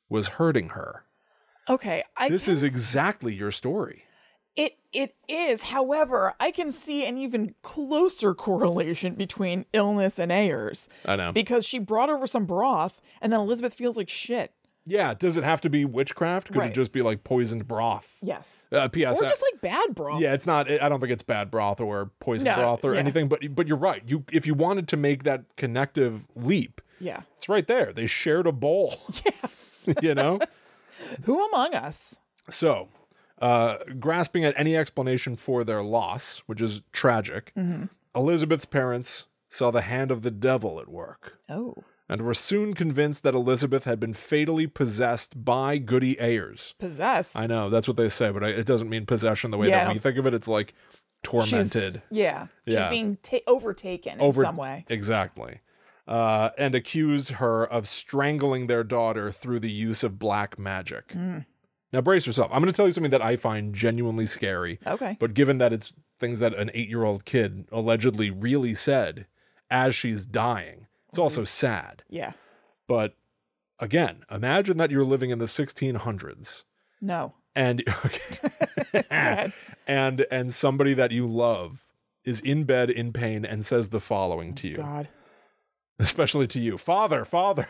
was hurting her. Okay. This is exactly your story. It is. However, I can see an even closer correlation between illness and Ayers. I know. Because she brought over some broth, and then Elizabeth feels like shit. Yeah, does it have to be witchcraft? Could Right. it just be like poisoned broth? Yes. P.S. Or just like bad broth. Yeah, it's not. I don't think it's bad broth or poison No, broth or yeah. anything. But you're right. If you wanted to make that connective leap, Yeah. it's right there. They shared a bowl. Yeah. You know. Who among us? So, grasping at any explanation for their loss, which is tragic, Elizabeth's parents saw the hand of the devil at work. Oh. And were soon convinced that Elizabeth had been fatally possessed by Goody Ayers. Possessed. I know, that's what they say, but it doesn't mean possession the way Yeah, I that we think of it. It's like tormented. She's being overtaken in some way. Exactly. And accused her of strangling their daughter through the use of black magic. Now, brace yourself. I'm going to tell you something that I find genuinely scary. Okay. But given that it's things that an 8-year-old kid allegedly really said as she's dying, it's also sad. Yeah. But again, imagine that you're living in the 1600s No. and ahead. and somebody that you love is in bed in pain and says the following to you. God. Especially to you. Father,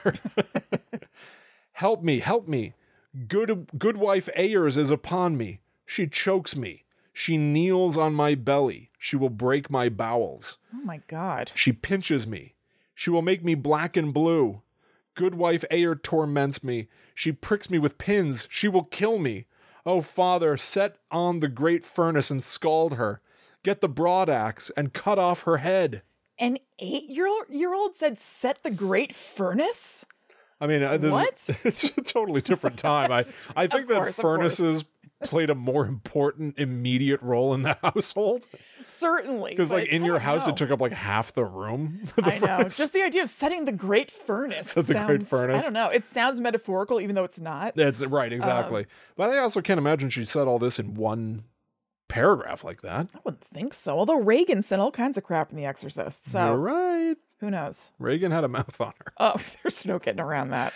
help me, help me. Good wife Ayers is upon me. She chokes me. She kneels on my belly. She will break my bowels. Oh my God. She pinches me. She will make me black and blue. Good wife Ayer torments me. She pricks me with pins. She will kill me. Oh, Father, set on the great furnace and scald her. Get the broadaxe and cut off her head. An 8-year-old said, "Set the great furnace." I mean, What? it's a totally different time. I think course, that furnaces played a more important immediate role in the household. Certainly. Because like but in I your don't house, know. it took up like half the room. I know. Just the idea of setting the great furnace. Set the great sounds, furnace. I don't know. It sounds metaphorical, even though it's not. That's right, exactly. But I also can't imagine she said all this in one paragraph like that. I wouldn't think so. Although Reagan said all kinds of crap in The Exorcist. So You're right. who knows? Reagan had a mouth on her. Oh, there's no getting around that.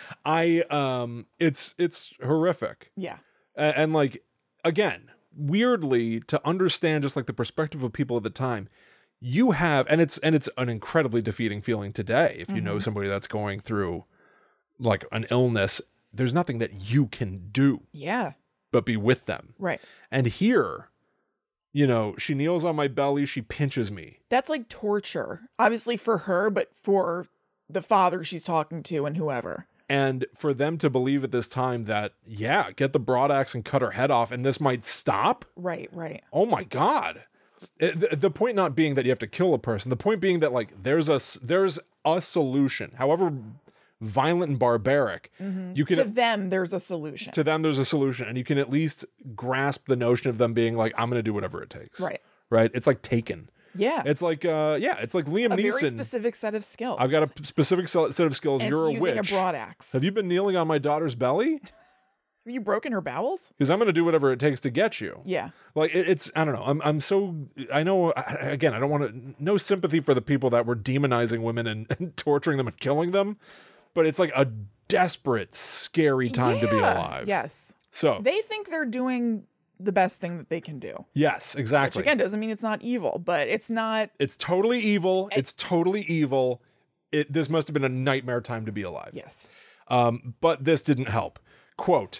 It's horrific. Yeah. And like, again, weirdly, to understand just like the perspective of people at the time, you have, and it's an incredibly defeating feeling today. If you know somebody that's going through like an illness, there's nothing that you can do Yeah. but be with them. Right. And here, you know, she kneels on my belly, she pinches me. That's like torture. Obviously for her, but for the father she's talking to and whoever. And for them to believe at this time that, yeah, get the broadaxe and cut her head off and this might stop. Right, right. Oh my God. The point not being that you have to kill a person. The point being that like there's a solution, however violent and barbaric. You can To them, there's a solution. to them there's a solution, and you can at least grasp the notion of them being like, I'm going to do whatever it takes. Right. Right. It's like Taken. Yeah. It's like it's like Liam a Neeson. very specific set of skills. I've got a specific set of skills. and You're it's a using witch. a broad axe. Have you been kneeling on my daughter's belly? Have you broken her bowels? Because I'm going to do whatever it takes to get you. Yeah. Like it's, I don't know. I'm so, I know, again, I don't want to, no sympathy for the people that were demonizing women and torturing them and killing them, but it's like a desperate, scary time to be Yeah. alive. Yes. So, They think they're doing the best thing that they can do. yes, Which exactly. again doesn't mean it's not evil, but it's not. It's totally evil. It's totally evil. This must have been a nightmare time to be alive. Yes. But this didn't help. Quote,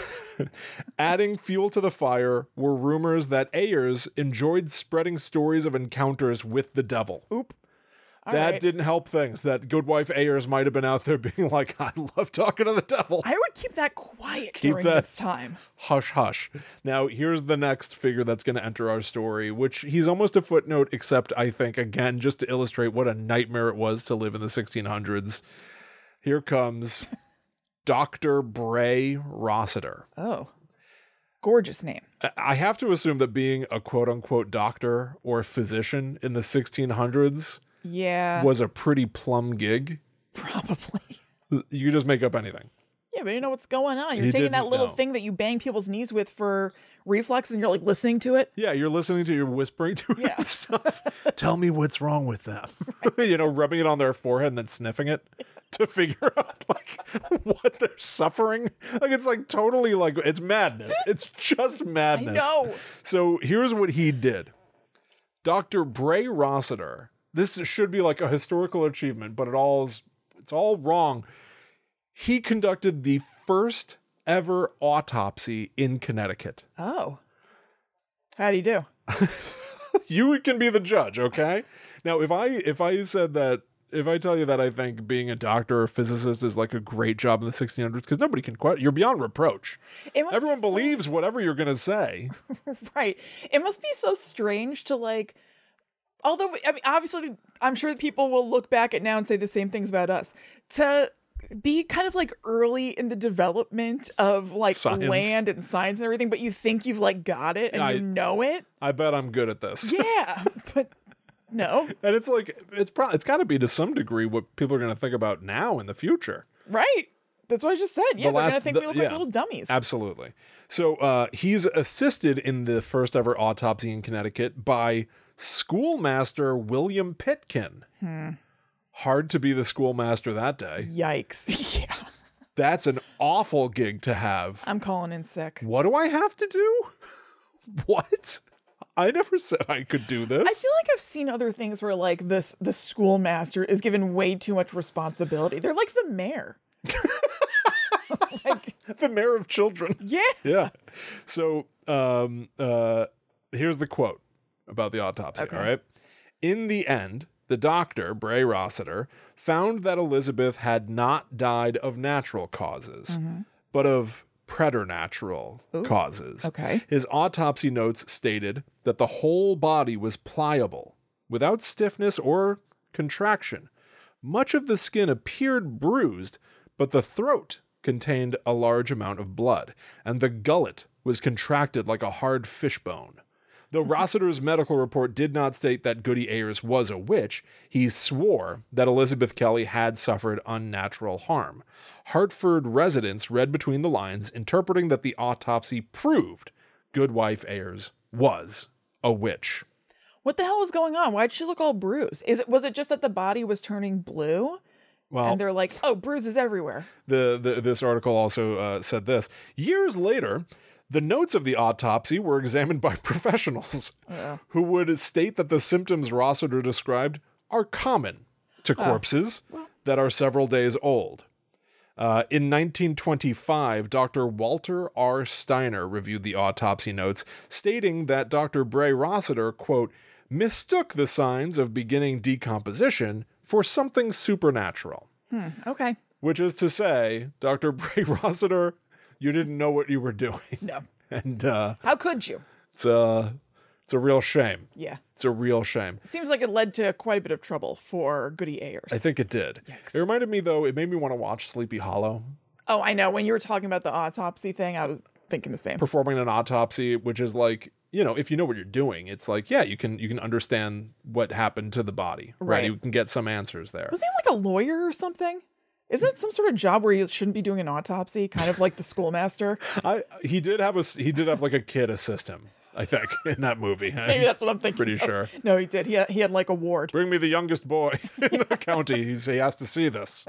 adding fuel to the fire were rumors that Ayers enjoyed spreading stories of encounters with the devil. Oop. All That right. didn't help things. That good wife Ayers might have been out there being like, I love talking to the devil. I would keep that quiet during that- this time. Hush, hush. Now, here's the next figure that's going to enter our story, which he's almost a footnote, except I think, again, just to illustrate what a nightmare it was to live in the 1600s. Here comes Dr. Bray Rossiter. Oh. Gorgeous name. I have to assume that being a quote-unquote doctor or physician in the 1600s Yeah. was a pretty plum gig. Probably. You could just make up anything. Yeah, but you know what's going on. You're He taking that didn't little know. thing that you bang people's knees with for reflexes and you're like listening to it. Yeah, you're listening to, you're whispering to it Yeah. and stuff. Tell me what's wrong with them. You know, rubbing it on their forehead and then sniffing it. to figure out like what they're suffering. Like it's like totally like it's madness. It's just madness. know. So here's what he did. Dr. Bray Rossiter. This should be like a historical achievement, but it's all wrong. He conducted the first ever autopsy in Connecticut. Oh. How'd he do? You can be the judge, okay? Now, if I tell you that I think being a doctor or physicist is like a great job in the 1600s, because nobody can question, you're beyond reproach. Everyone believes whatever you're going to say. Right. It must be so strange to like, although, I mean, obviously, I'm sure that people will look back at now and say the same things about us, to be kind of like early in the development of like Science. land and science and everything, but you think you've like got it and you know it. I bet I'm good at this. Yeah, but no. And it's like, it's got to be to some degree what people are going to think about now in the future. Right. That's what I just said. Yeah, they're going to think we look like little dummies. Absolutely. So he's assisted in the first ever autopsy in Connecticut by schoolmaster William Pitkin. Hard to be the schoolmaster that day. Yikes. Yeah. That's an awful gig to have. I'm calling in sick. What do I have to do? What? I never said I could do this. I feel like I've seen other things where like the schoolmaster is given way too much responsibility. They're like the mayor. Like, the mayor of children. yeah. Yeah. So here's the quote about the autopsy. Okay. All right. In the end, the doctor, Bray Rossiter, found that Elizabeth had not died of natural causes, but of preternatural causes. Okay. His autopsy notes stated that the whole body was pliable, without stiffness or contraction. Much of the skin appeared bruised, but the throat contained a large amount of blood, and the gullet was contracted like a hard fishbone. Though Rossiter's medical report did not state that Goody Ayers was a witch, he swore that Elizabeth Kelly had suffered unnatural harm. Hartford residents read between the lines, interpreting that the autopsy proved Goodwife Ayers was a witch. What the hell was going on? Why'd she look all bruised? Was it just that the body was turning blue? Well, And they're like, oh, bruises everywhere. this article also said this. Years later, the notes of the autopsy were examined by professionals who would state that the symptoms Rossiter described are common to corpses that are several days old. In 1925, Dr. Walter R. Steiner reviewed the autopsy notes, stating that Dr. Bray Rossiter, quote, mistook the signs of beginning decomposition for something supernatural. Okay. Which is to say, Dr. Bray Rossiter, you didn't know what you were doing. No. And How could you? it's a real shame. Yeah. It's a real shame. It seems like it led to quite a bit of trouble for Goody Ayers. I think it did. Yikes. It reminded me, though, it made me want to watch Sleepy Hollow. Oh, I know. When you were talking about the autopsy thing, I was thinking the same. Performing an autopsy, which is like, you know, if you know what you're doing, it's like, yeah, you can understand what happened to the body. Right. You can get some answers there. Was he like a lawyer or something? Isn't it some sort of job where you shouldn't be doing an autopsy? Kind of like the schoolmaster? He did have like a kid assist him, I think, in that movie. Maybe that's what I'm thinking. Pretty of. sure. No, he did. He had like a ward. Bring me the youngest boy in the county. He has to see this.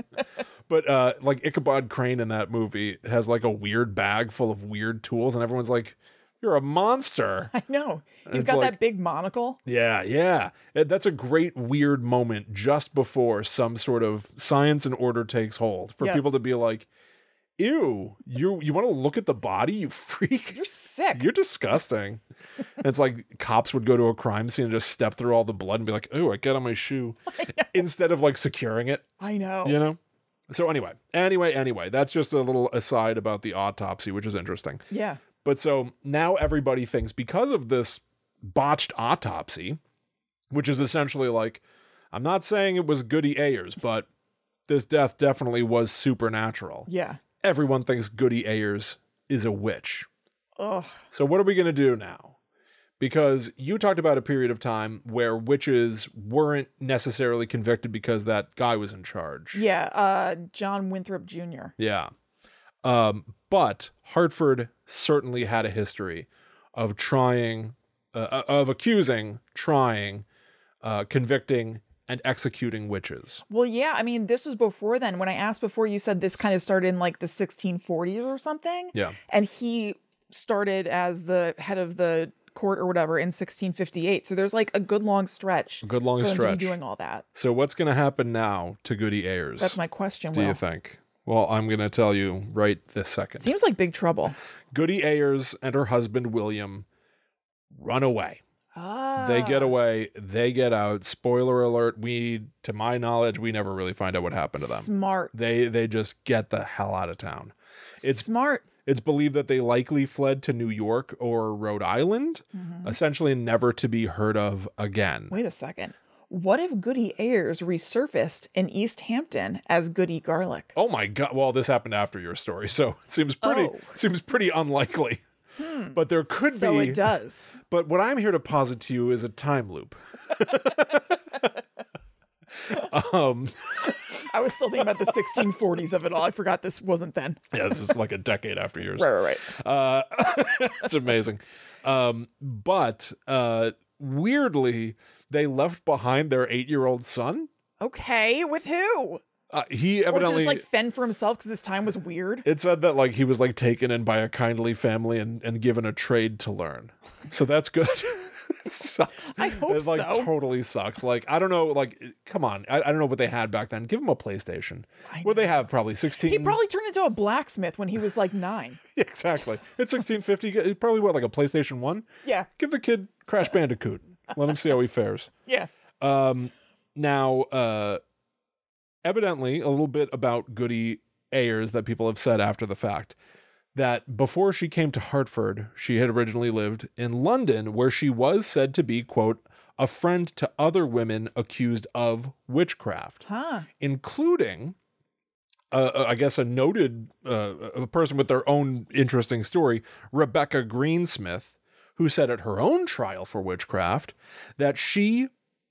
But like Ichabod Crane in that movie has like a weird bag full of weird tools, and everyone's like, "You're a monster." I know. He's it's got like- that big monocle. Yeah. That's a great weird moment just before some sort of science and order takes hold for Yeah. people to be like, "Ew, you want to look at the body, you freak? You're sick. You're disgusting." And it's like cops would go to a crime scene and just step through all the blood and be like, "Oh, I get on my shoe," instead of like securing it. I know. You know. So anyway, that's just a little aside about the autopsy, which is interesting. Yeah. But so now everybody thinks because of this botched autopsy, which is essentially like, I'm not saying it was Goody Ayers, but this death definitely was supernatural. Yeah. Everyone thinks Goody Ayers is a witch. Ugh. So what are we going to do now? Because you talked about a period of time where witches weren't necessarily convicted because that guy was in charge. Yeah. John Winthrop Jr. Yeah. But Hartford certainly had a history of accusing, trying, convicting, and executing witches. Well, yeah, I mean, this was before then. When I asked before, you said this kind of started in like the 1640s or something. Yeah. And he started as the head of the court or whatever in 1658. So there's like a good long stretch. A good long for them to stretch. be doing all that. So what's going to happen now to Goody Ayers? That's my question, Do Will. you think? Well, I'm going to tell you right this second. Seems like big trouble. Goody Ayers and her husband, William, run away. Ah. They get away. They get out. Spoiler alert, to my knowledge, we never really find out what happened to them. Smart. They just get the hell out of town. It's smart. It's believed that they likely fled to New York or Rhode Island, essentially never to be heard of again. Wait a second. What if Goody Ayers resurfaced in East Hampton as Goody Garlic? Oh my God. Well, this happened after your story, so it seems pretty unlikely. But there could be. So it does. But what I'm here to posit to you is a time loop. I was still thinking about the 1640s of it all. I forgot this wasn't then. Yeah, this is like a decade after yours. Right. It's amazing. But weirdly, they left behind their 8-year-old son. Okay, with who? He Or evidently just like fend for himself because this time was weird. It said that like he was like taken in by a kindly family and given a trade to learn. So that's good. It sucks. I hope It like so. totally sucks. Like I don't know. Like come on. I don't know what they had back then. Give him a PlayStation. What they have probably 16. He probably turned into a blacksmith when he was like 9. Exactly. It's 1650. Probably what like a PlayStation 1. Yeah. Give the kid Crash Bandicoot. Let him see how he fares. Yeah. Now, evidently, a little bit about Goody Ayers that people have said after the fact, that before she came to Hartford, she had originally lived in London, where she was said to be, quote, a friend to other women accused of witchcraft, including, I guess, a noted a person with their own interesting story, Rebecca Greensmith, who said at her own trial for witchcraft that she,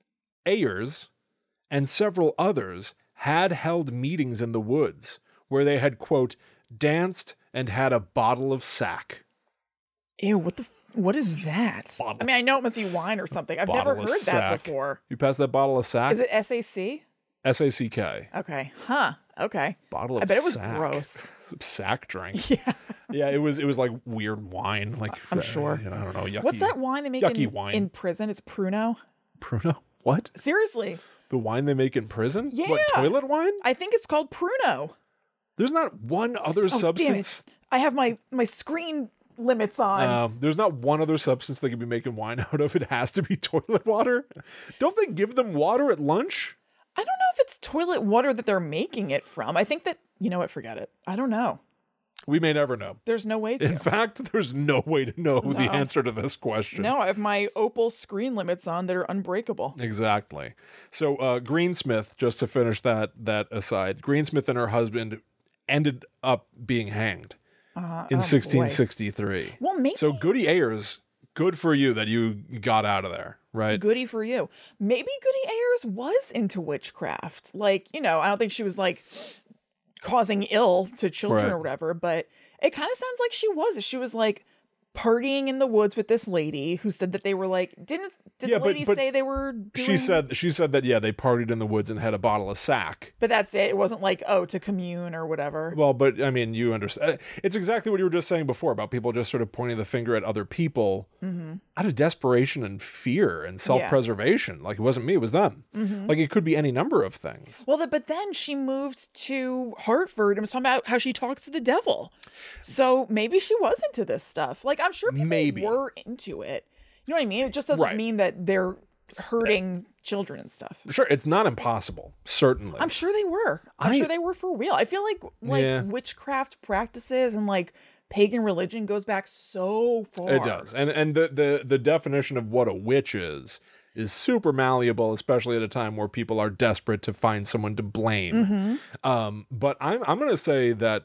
Ayers, and several others had held meetings in the woods where they had, quote, danced and had a bottle of sack. Ew, what is that? I mean, I know it must be wine or something. I've never heard that before. You pass that bottle of sack? Is it SAC? SACK. Okay. Okay. Bottle of I bet it was sack. Gross. Sack drink. Yeah. Yeah, it was like weird wine. Like I'm sure. I don't know. Yucky. What's that wine they make wine. in prison? It's Pruno. Pruno? What? Seriously. The wine they make in prison? Yeah. What, toilet wine? I think it's called Pruno. There's not one other substance. Damn it. I have my screen limits on. There's not one other substance they could be making wine out of. It has to be toilet water. Don't they give them water at lunch? I don't know if it's toilet water that they're making it from. I think that, you know what, forget it. I don't know. We may never know. There's no way to. In fact, there's no way to know the answer to this question. No, I have my Opal screen limits on that are unbreakable. Exactly. So Greensmith, just to finish that aside, Greensmith and her husband ended up being hanged in 1663. Well, maybe. So Goody Ayers, good for you that you got out of there, right? Goody for you. Maybe Goody Ayers was into witchcraft. Like, I don't think she was like causing ill to children Right. or whatever, but it kind of sounds like she was. If she was like partying in the woods with this lady who said that they were like, did Yeah, the lady but say they were doing? She said that, yeah, they partied in the woods and had a bottle of sack. But that's it. It wasn't like, to commune or whatever. Well, but I mean, you understand. It's exactly what you were just saying before about people just sort of pointing the finger at other people out of desperation and fear and self-preservation. Like it wasn't me, it was them. Like it could be any number of things. Well, but then she moved to Hartford and was talking about how she talks to the devil. So maybe she was into this stuff. Like I'm sure people were into it. You know what I mean? It just doesn't mean that they're hurting children and stuff. Sure, it's not impossible. Certainly, I'm sure they were. I'm sure they were for real. I feel like witchcraft practices and like pagan religion goes back so far. It does, and the definition of what a witch is super malleable, especially at a time where people are desperate to find someone to blame. But I'm going to say that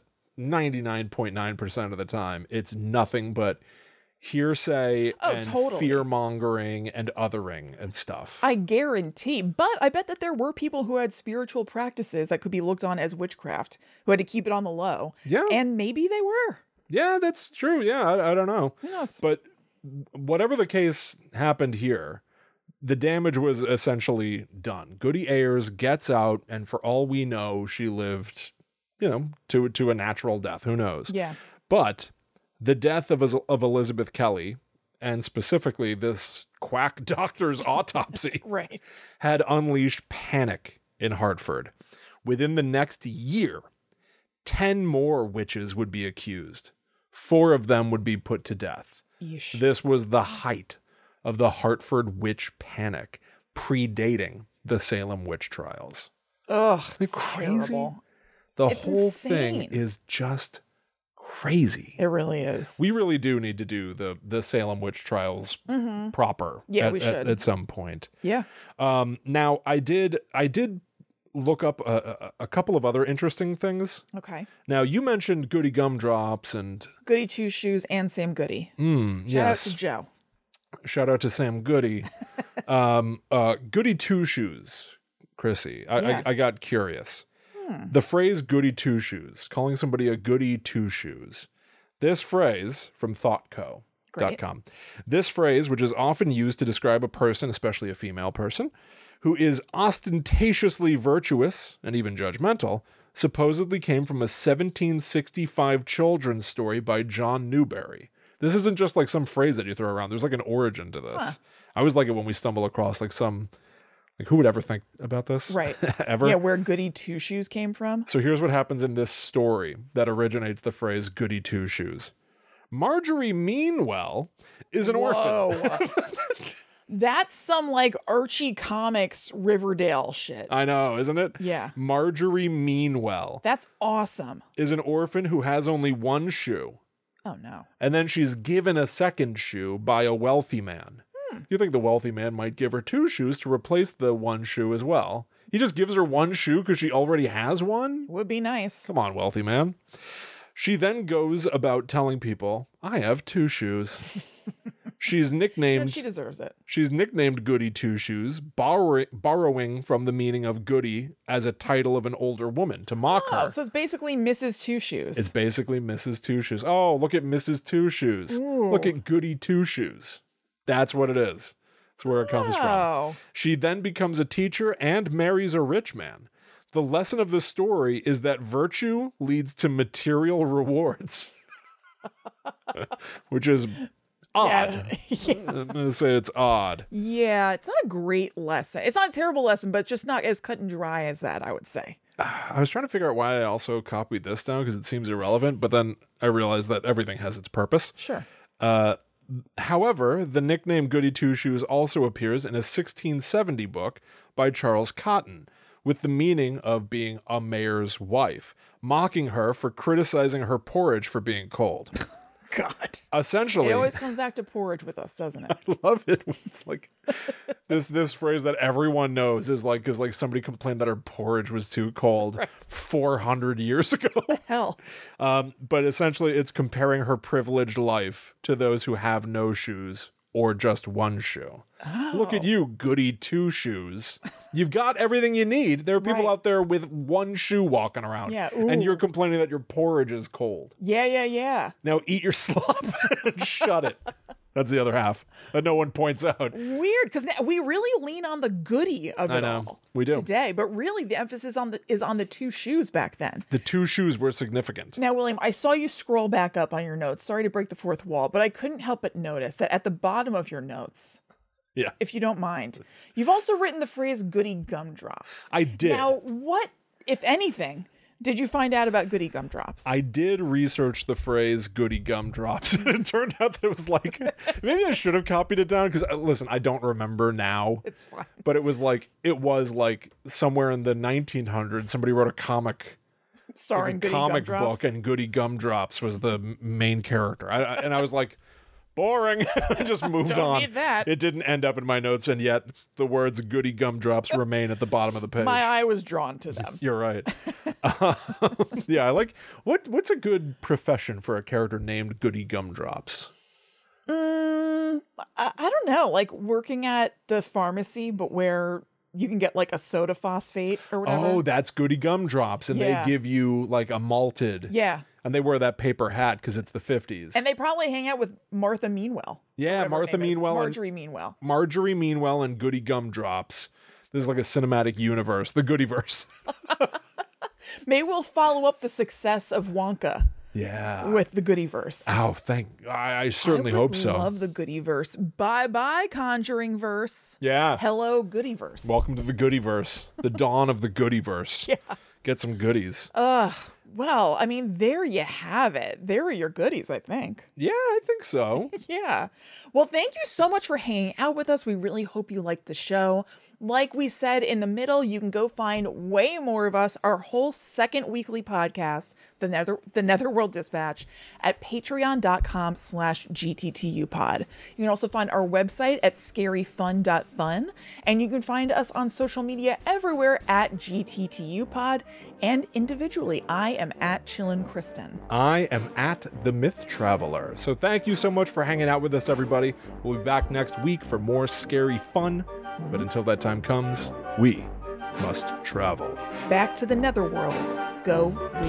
99.9% of the time, it's nothing but hearsay and fear-mongering and othering and stuff. I guarantee. But I bet that there were people who had spiritual practices that could be looked on as witchcraft, who had to keep it on the low. Yeah. And maybe they were. Yeah, that's true. Yeah, I don't know. Who knows? But whatever the case happened here, the damage was essentially done. Goody Ayers gets out, and for all we know, she lived, to a natural death. Who knows? Yeah. But the death of Elizabeth Kelly, and specifically this quack doctor's autopsy, Right. had unleashed panic in Hartford. Within the next year, 10 more witches would be accused. 4 of them would be put to death. Yeesh. This was the height of the Hartford witch panic, predating the Salem witch trials. Ugh, it's crazy? terrible. The It's whole thing insane. is just crazy. It really is. We really do need to do the Salem witch trials proper. Yeah, we should. At some point. Yeah. Now I did look up a couple of other interesting things. Okay. Now you mentioned Goody Gumdrops and Goody Two Shoes and Sam Goody. Shout yes, out to Joe. shout out to Sam Goody. Goody Two Shoes, Chrissy. I got curious. The phrase Goody Two Shoes, calling somebody a Goody Two Shoes. This phrase from ThoughtCo.com. This phrase, which is often used to describe a person, especially a female person, who is ostentatiously virtuous and even judgmental, supposedly came from a 1765 children's story by John Newbery. This isn't just like some phrase that you throw around. There's like an origin to this. Huh. I always like it when we stumble across like some, like who would ever think about this? Right. Ever? Yeah, where Goody Two Shoes came from. So here's what happens in this story that originates the phrase Goody Two Shoes. Marjorie Meanwell is an orphan. Whoa. That's some like Archie Comics Riverdale shit. I know, isn't it? Yeah. Marjorie Meanwell That's awesome. is an orphan who has only one shoe. Oh no. And then she's given a second shoe by a wealthy man. You think the wealthy man might give her 2 shoes to replace the one shoe as well. He just gives her one shoe because she already has one? Would be nice. Come on, wealthy man. She then goes about telling people, I have 2 shoes. She's And nicknamed she deserves it. She's nicknamed Goody Two Shoes, borrowing from the meaning of Goody as a title of an older woman to mock Oh, her. so it's basically Mrs. Two Shoes. It's basically Mrs. Two Shoes. Oh, look at Mrs. Two Shoes. Ooh. Look at Goody Two Shoes. That's what it is. That's where it comes from. Oh. She then becomes a teacher and marries a rich man. The lesson of the story is that virtue leads to material rewards, which is odd. Yeah. I'm going to say it's odd. Yeah, it's not a great lesson. It's not a terrible lesson, but just not as cut and dry as that, I would say. I was trying to figure out why I also copied this down because it seems irrelevant, but then I realized that everything has its purpose. Sure. However, the nickname Goody Two Shoes also appears in a 1670 book by Charles Cotton with the meaning of being a mayor's wife, mocking her for criticizing her porridge for being cold. God. Essentially, It always comes back to porridge with us, doesn't it? I love it when it's like this phrase that everyone knows is like because like somebody complained that her porridge was too cold 400 years ago. Hell. But essentially, it's comparing her privileged life to those who have no shoes or just one shoe. Look at you, Goody Two Shoes. You've got everything you need. There are people Right. out there with one shoe walking around. Yeah, And ooh. you're complaining that your porridge is cold. Yeah. Now eat your slop and shut it. That's the other half that no one points out. Weird, because we really lean on the goody of I it know. all We do. today, but really the emphasis is on the 2 shoes back then. The 2 shoes were significant. Now, William, I saw you scroll back up on your notes. Sorry to break the fourth wall, but I couldn't help but notice that at the bottom of your notes, Yeah. if you don't mind, you've also written the phrase Goody Gumdrops. I did. Now, what, if anything, did you find out about Goody Gumdrops? I did research the phrase Goody Gumdrops, and it turned out that it was like, maybe I should have copied it down, because, listen, I don't remember now. It's fine. But it was like somewhere in the 1900s, somebody wrote a comic, Starring a Goody comic Gumdrops. book, and Goody Gumdrops was the main character. And I was like, boring. I just moved Don't on. need that. It didn't end up in my notes, and yet the words Goody Gumdrops remain at the bottom of the page. My eye was drawn to them. You're right. Yeah, I like what's a good profession for a character named Goody Gumdrops? I don't know, like working at the pharmacy, but where you can get like a soda phosphate or whatever. Oh, that's Goody Gumdrops. And Yeah. they give you like a malted. Yeah. And they wear that paper hat because it's the 50s. And they probably hang out with Martha Meanwell. Yeah, whatever her Martha name is. Meanwell and- Marjorie Meanwell. Marjorie Meanwell and Goody Gumdrops. This is like a cinematic universe, the Goodyverse. Maybe we'll follow up the success of Wonka Yeah. with the Goodyverse. Oh, I certainly I would hope so. love the Goodyverse. Bye-bye, Conjuring Verse. Yeah. Hello, Goodyverse. Welcome to the Goodyverse, the dawn of the Goodyverse. Yeah. Get some goodies. Well, I mean, there you have it. There are your goodies, I think. Yeah, I think so. Yeah. Well, thank you so much for hanging out with us. We really hope you liked the show. Like we said in the middle, you can go find way more of us, our whole second weekly podcast, the Netherworld Dispatch, at patreon.com/GTTUpod. You can also find our website at scaryfun.fun, and you can find us on social media everywhere at GTTUpod, and individually, I am at Chillin' Kristen. I am at The Myth Traveler. So thank you so much for hanging out with us, everybody. We'll be back next week for more scary fun. But until that time comes, we must travel. Back to the Netherworld. Go we.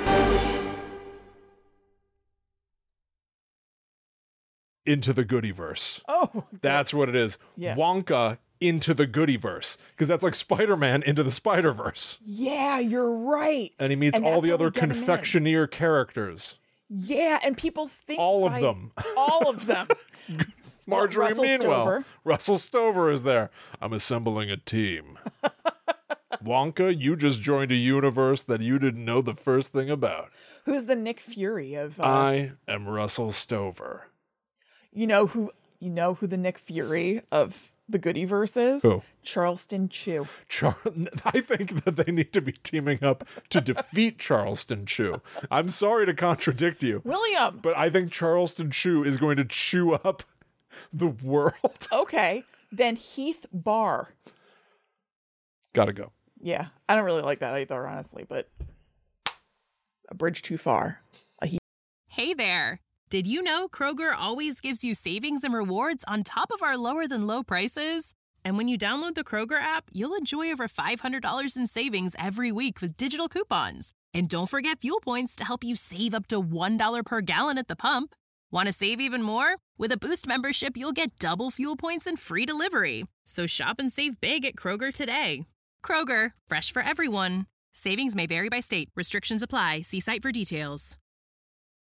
Into the Goodyverse. Oh, That's what it is. Yeah. Wonka into the Goodyverse. Because that's like Spider-Man into the Spider-Verse. yeah, you're right. And he meets And all that's the how other we get him in. confectioneer characters. Yeah, and people think All of by- them. All of them. Marjorie Russell Meanwell. Stover. Russell Stover is there. I'm assembling a team. Wonka, you just joined a universe that you didn't know the first thing about. Who's the Nick Fury of? I am Russell Stover. You know who the Nick Fury of the Goodyverse is? Who? Charleston Chew. I think that they need to be teaming up to defeat Charleston Chew. I'm sorry to contradict you, William. but I think Charleston Chew is going to chew up the world. Okay, then Heath Barr. Gotta go. Yeah, I don't really like that either, honestly, but a bridge too far. Hey there. Did you know Kroger always gives you savings and rewards on top of our lower than low prices? And when you download the Kroger app, you'll enjoy over $500 in savings every week with digital coupons. And don't forget fuel points to help you save up to $1 per gallon at the pump. Want to save even more? With a Boost membership, you'll get double fuel points and free delivery. So shop and save big at Kroger today. Kroger, fresh for everyone. Savings may vary by state. Restrictions apply. See site for details.